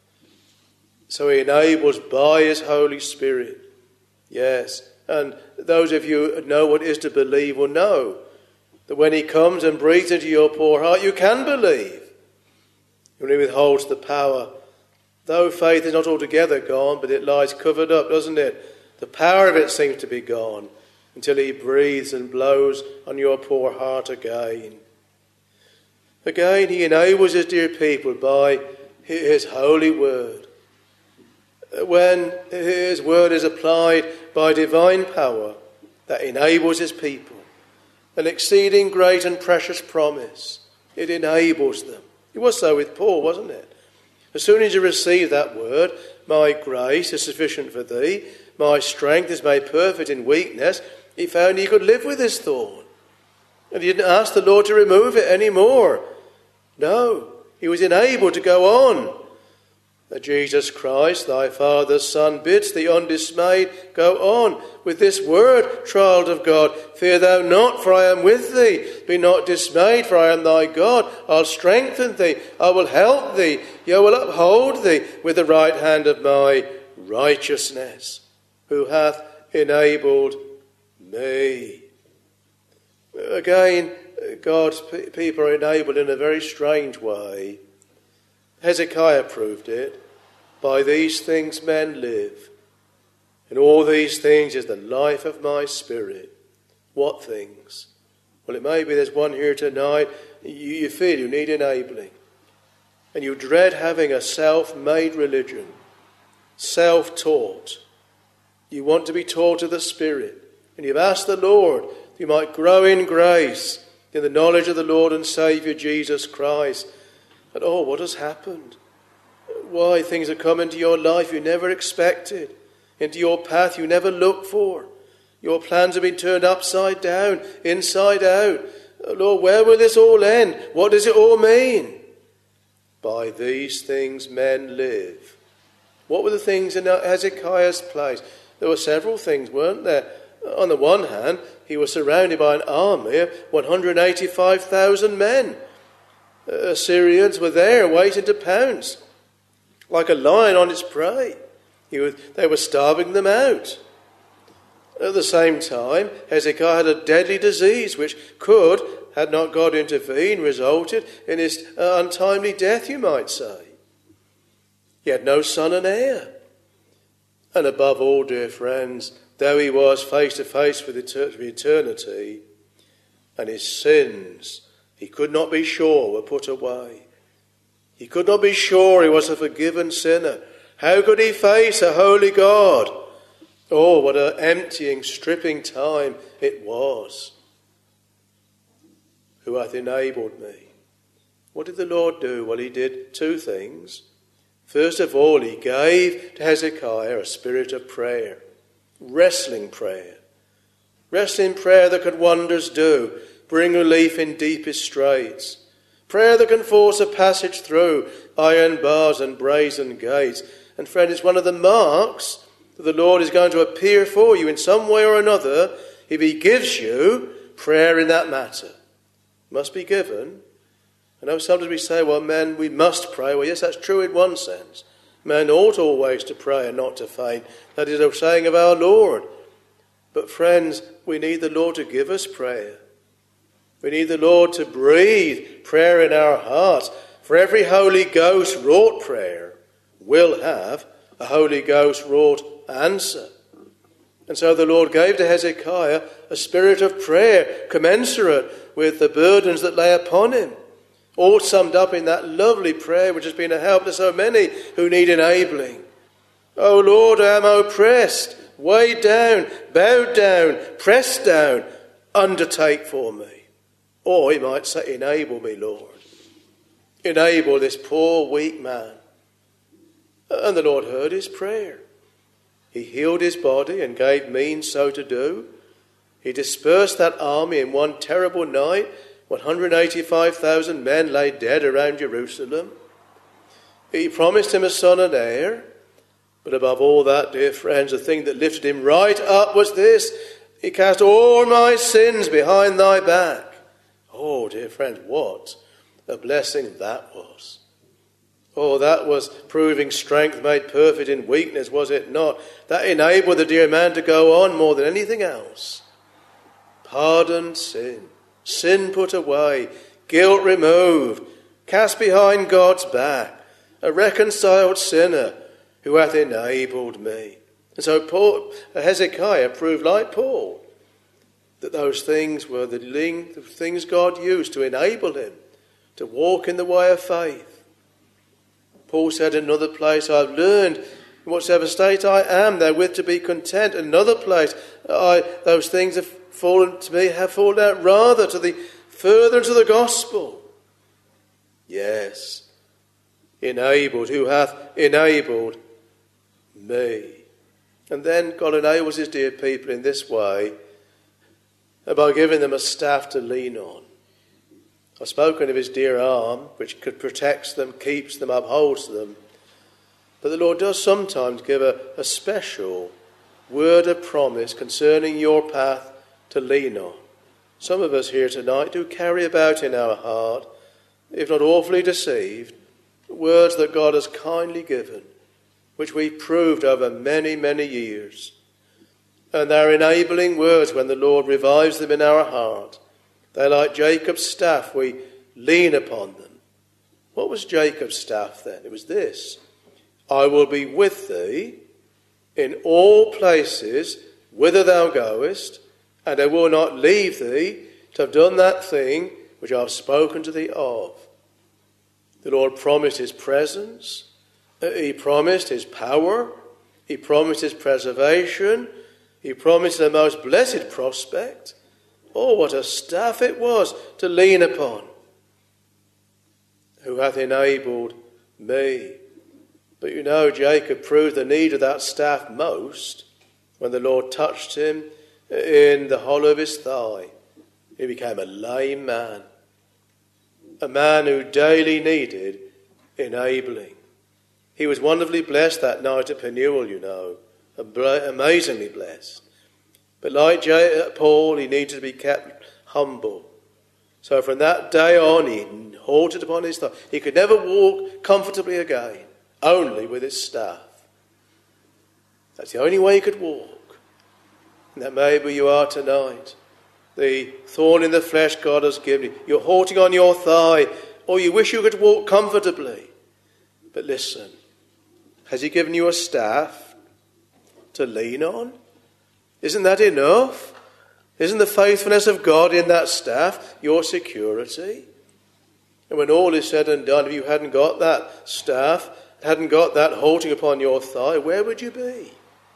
Speaker 2: So he enables by his Holy Spirit. Yes, and those of you who know what it is to believe will know that when he comes and breathes into your poor heart, you can believe. When he withholds the power, though faith is not altogether gone, but it lies covered up, doesn't it? The power of it seems to be gone until he breathes and blows on your poor heart again. Again, he enables his dear people by his holy word. When his word is applied by divine power, that enables his people. An exceeding great and precious promise. It enables them. It was so with Paul, wasn't it? As soon as you receive that word, my grace is sufficient for thee, my strength is made perfect in weakness, he found he could live with his thorn. And he didn't ask the Lord to remove it anymore. No, he was enabled to go on. That Jesus Christ, thy Father's Son, bids thee undismayed go on with this word, child of God. Fear thou not, for I am with thee. Be not dismayed, for I am thy God. I'll strengthen thee. I will help thee. I will uphold thee with the right hand of my righteousness, who hath enabled me. Again, God's people are enabled in a very strange way. Hezekiah proved it. By these things men live. And all these things is the life of my spirit. What things? Well, it may be there's one here tonight, you feel you need enabling. And you dread having a self-made religion, self-taught. You want to be taught of the Spirit. And you've asked the Lord that you might grow in grace, in the knowledge of the Lord and Saviour Jesus Christ. And what has happened? Why, things have come into your life you never expected, into your path you never looked for. Your plans have been turned upside down, inside out. Lord, where will this all end? What does it all mean? By these things men live. What were the things in Hezekiah's place? There were several things, weren't there? On the one hand, he was surrounded by an army of 185,000 men. Assyrians were there waiting to pounce, like a lion on its prey. They were starving them out. At the same time, Hezekiah had a deadly disease which could, had not God intervened, resulted in his untimely death, you might say. He had no son and heir. And above all, dear friends, though he was face to face with eternity, and his sins, he could not be sure were put away. He could not be sure he was a forgiven sinner. How could he face a holy God? Oh, what an emptying, stripping time it was. Who hath enabled me? What did the Lord do? Well, he did two things. First of all, he gave to Hezekiah a spirit of prayer, wrestling prayer that could wonders do, bring relief in deepest straits, prayer that can force a passage through iron bars and brazen gates. And friend, it's one of the marks that the Lord is going to appear for you in some way or another if he gives you prayer in that matter. It must be given. I know sometimes we say, well, men, we must pray. Well, yes, that's true in one sense. Men ought always to pray and not to faint. That is a saying of our Lord. But friends, we need the Lord to give us prayer. We need the Lord to breathe prayer in our hearts. For every Holy Ghost wrought prayer will have a Holy Ghost wrought answer. And so the Lord gave to Hezekiah a spirit of prayer commensurate with the burdens that lay upon him. All summed up in that lovely prayer which has been a help to so many who need enabling. O Lord, I am oppressed, weighed down, bowed down, pressed down. Undertake for me. Or he might say, enable me, Lord. Enable this poor, weak man. And the Lord heard his prayer. He healed his body and gave means so to do. He dispersed that army in one terrible night. 185,000 men lay dead around Jerusalem. He promised him a son and heir. But above all that, dear friends, the thing that lifted him right up was this: he cast all my sins behind thy back. Oh, dear friends, what a blessing that was. Oh, that was proving strength made perfect in weakness, was it not? That enabled the dear man to go on more than anything else. Pardoned sin, sin put away, guilt removed, cast behind God's back, a reconciled sinner who hath enabled me. And so Hezekiah proved, like Paul, that those things were the things God used to enable him to walk in the way of faith. Paul said in another place, I've learned in whatsoever state I am therewith to be content. Another place, those things have fallen to me, have fallen out rather to the furtherance of the gospel. Yes, enabled, who hath enabled me. And then God enables his dear people in this way by giving them a staff to lean on. I've spoken of his dear arm, which protects them, keeps them, upholds them. But the Lord does sometimes give a special word of promise concerning your path to lean on. Some of us here tonight do carry about in our heart, if not awfully deceived, words that God has kindly given, which we've proved over many, many years. And they're enabling words when the Lord revives them in our heart. They're like Jacob's staff, we lean upon them. What was Jacob's staff then? It was this: I will be with thee in all places whither thou goest, and I will not leave thee to have done that thing which I have spoken to thee of. The Lord promised his presence, he promised his power, he promised his preservation, he promised the most blessed prospect. Oh, what a staff it was to lean upon. Who hath enabled me. But you know, Jacob proved the need of that staff most when the Lord touched him in the hollow of his thigh. He became a lame man. A man who daily needed enabling. He was wonderfully blessed that night at Penuel, you know. Amazingly blessed. But like Paul, he needed to be kept humble. So from that day on, he halted upon his thigh. He could never walk comfortably again, only with his staff. That's the only way he could walk. And that maybe you are tonight. The thorn in the flesh God has given you. You're halting on your thigh, or you wish you could walk comfortably. But listen, has he given you a staff to lean on? Isn't that enough? Isn't the faithfulness of God in that staff your security? And when all is said and done, if you hadn't got that staff, hadn't got that halting upon your thigh, where would you be?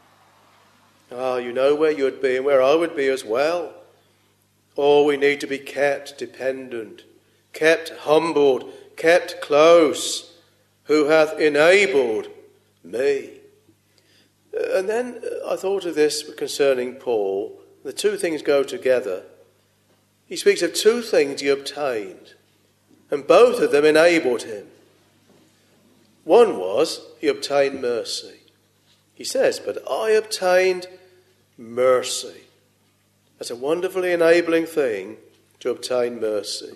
Speaker 2: You know where you would be and where I would be as well. Oh, we need to be kept dependent, kept humbled, kept close. Who hath enabled me? And then I thought of this concerning Paul. The two things go together. He speaks of two things he obtained, and both of them enabled him. One was he obtained mercy. He says, but I obtained mercy. That's a wonderfully enabling thing, to obtain mercy.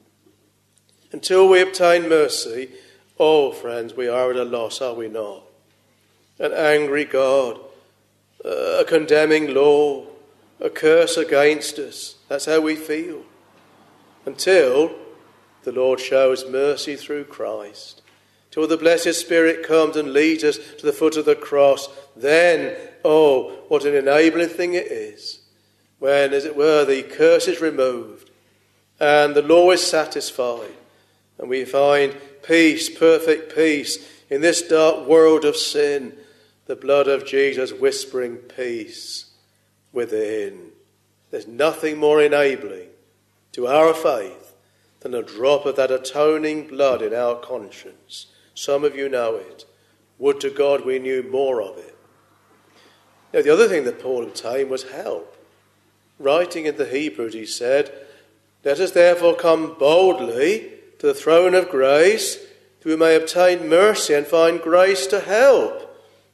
Speaker 2: Until we obtain mercy, oh friends, we are at a loss, are we not? An angry God, a condemning law, a curse against us. That's how we feel. Until the Lord shows mercy through Christ. Till the blessed Spirit comes and leads us to the foot of the cross. Then, oh, what an enabling thing it is. When, as it were, the curse is removed and the law is satisfied. And we find peace, perfect peace, in this dark world of sin. The blood of Jesus whispering peace within. There's nothing more enabling to our faith than a drop of that atoning blood in our conscience. Some of you know it. Would to God we knew more of it. Now, the other thing that Paul obtained was help. Writing in the Hebrews, he said, let us therefore come boldly to the throne of grace, that we may obtain mercy and find grace to help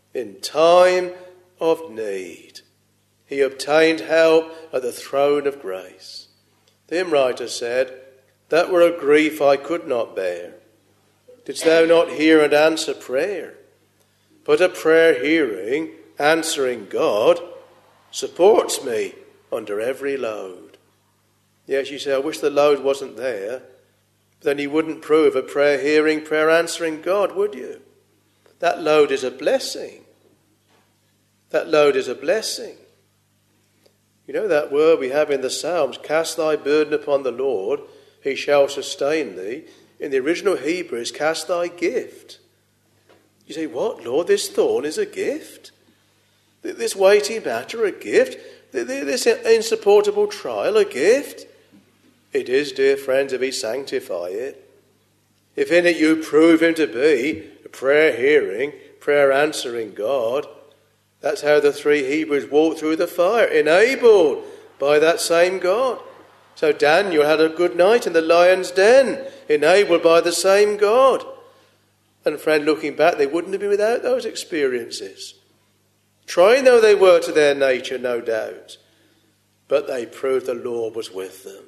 Speaker 2: in time of need. He obtained help at the throne of grace. The hymn writer said, "That were a grief I could not bear. Didst thou not hear and answer prayer? But a prayer hearing, answering God, supports me under every load." Yes, you say, I wish the load wasn't there. Then you wouldn't prove a prayer hearing, prayer answering God, would you? That load is a blessing. That load is a blessing. You know that word we have in the Psalms, cast thy burden upon the Lord, he shall sustain thee. In the original Hebrew is cast thy gift. You say, what, Lord, this thorn is a gift? This weighty matter a gift? This insupportable trial a gift? It is, dear friends, if he sanctify it. If in it you prove him to be a prayer hearing, prayer answering God, that's how the three Hebrews walked through the fire, enabled by that same God. So Daniel had a good night in the lion's den, enabled by the same God. And friend, looking back, they wouldn't have been without those experiences. Trying though they were to their nature, no doubt. But they proved the Lord was with them.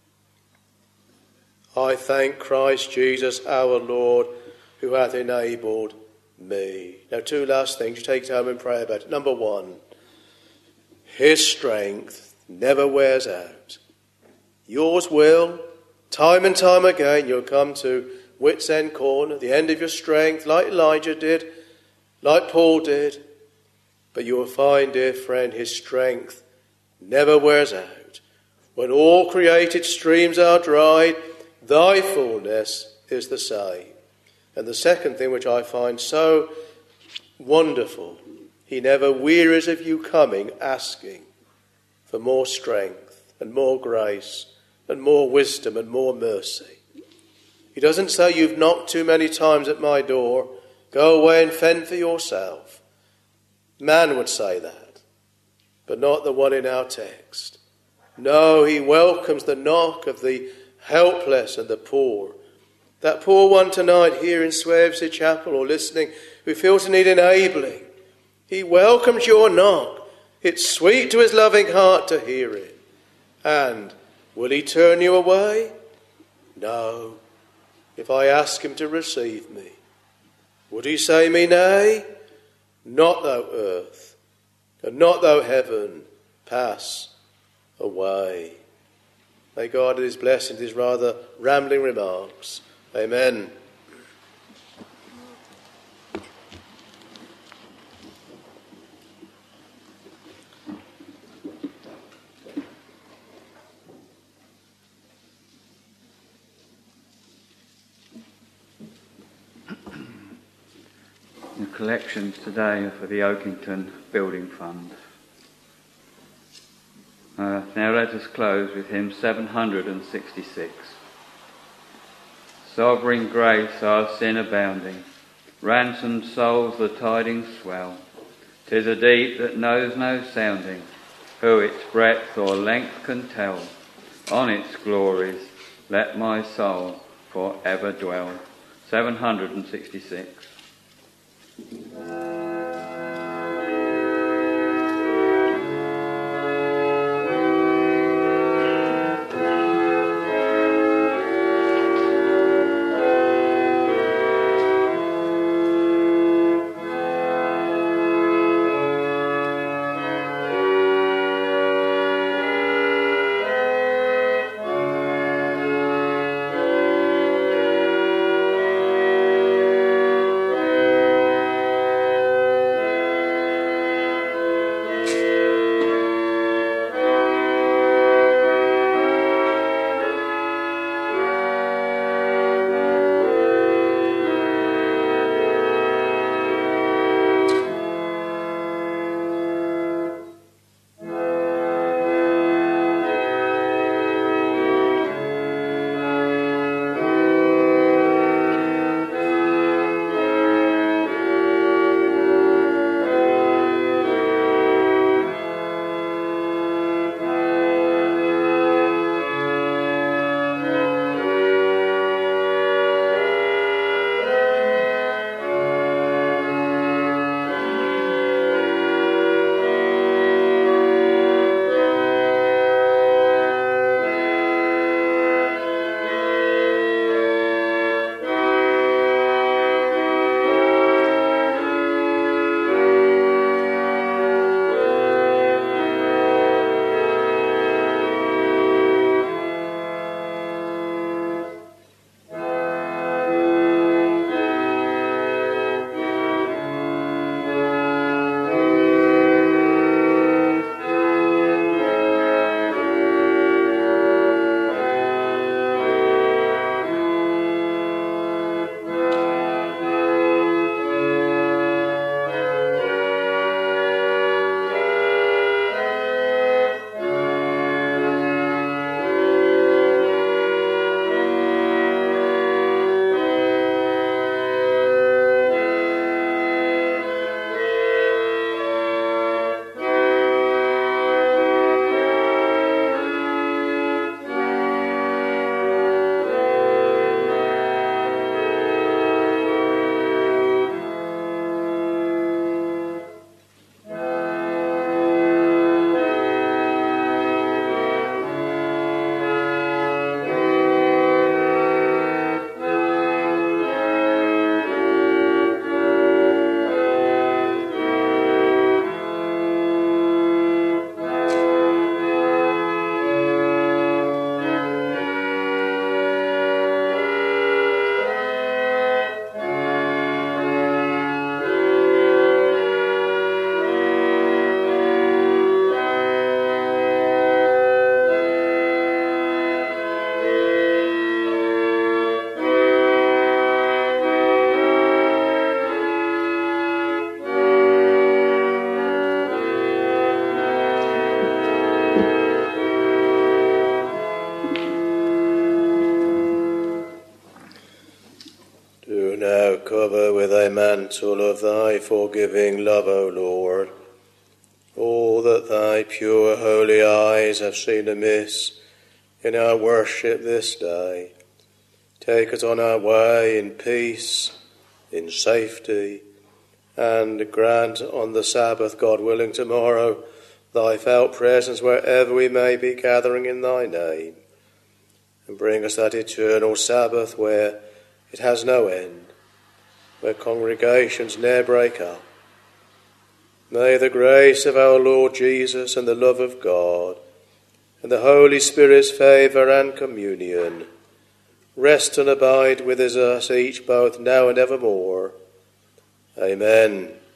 Speaker 2: I thank Christ Jesus our Lord, who hath enabled me. Now, two last things you take it home and pray about it. Number one, his strength never wears out. Yours will. Time and time again you'll come to wit's end corner, the end of your strength, like Elijah did, like Paul did. But you will find, dear friend, his strength never wears out. When all created streams are dried, thy fullness is the same. And the second thing which I find so wonderful, he never wearies of you coming, asking for more strength and more grace and more wisdom and more mercy. He doesn't say, you've knocked too many times at my door, go away and fend for yourself. Man would say that, but not the one in our text. No, he welcomes the knock of the helpless and the poor. That poor one tonight here in Swavesey Chapel or listening who feels the need enabling. He welcomes your knock. It's sweet to his loving heart to hear it. And will he turn you away? No. If I ask him to receive me, would he say me nay? Not thou earth, and not thou heaven, pass away. May God in his blessing these rather rambling remarks. Amen.
Speaker 1: The collections today are for the Oakington Building Fund. Now let us close with hymn 766. Sovereign grace, our sin abounding, ransomed souls the tidings swell. 'Tis a deep that knows no sounding, who its breadth or length can tell. On its glories let my soul for ever dwell. 766.
Speaker 2: cover with a mantle of thy forgiving love, O Lord, all that thy pure holy eyes have seen amiss in our worship this day. Take us on our way in peace, in safety, and grant on the Sabbath, God willing, tomorrow, thy felt presence wherever we may be gathering in thy name. And bring us that eternal Sabbath where it has no end, where congregations ne'er break up. May the grace of our Lord Jesus and the love of God and the Holy Spirit's favour and communion rest and abide with us each both now and evermore. Amen.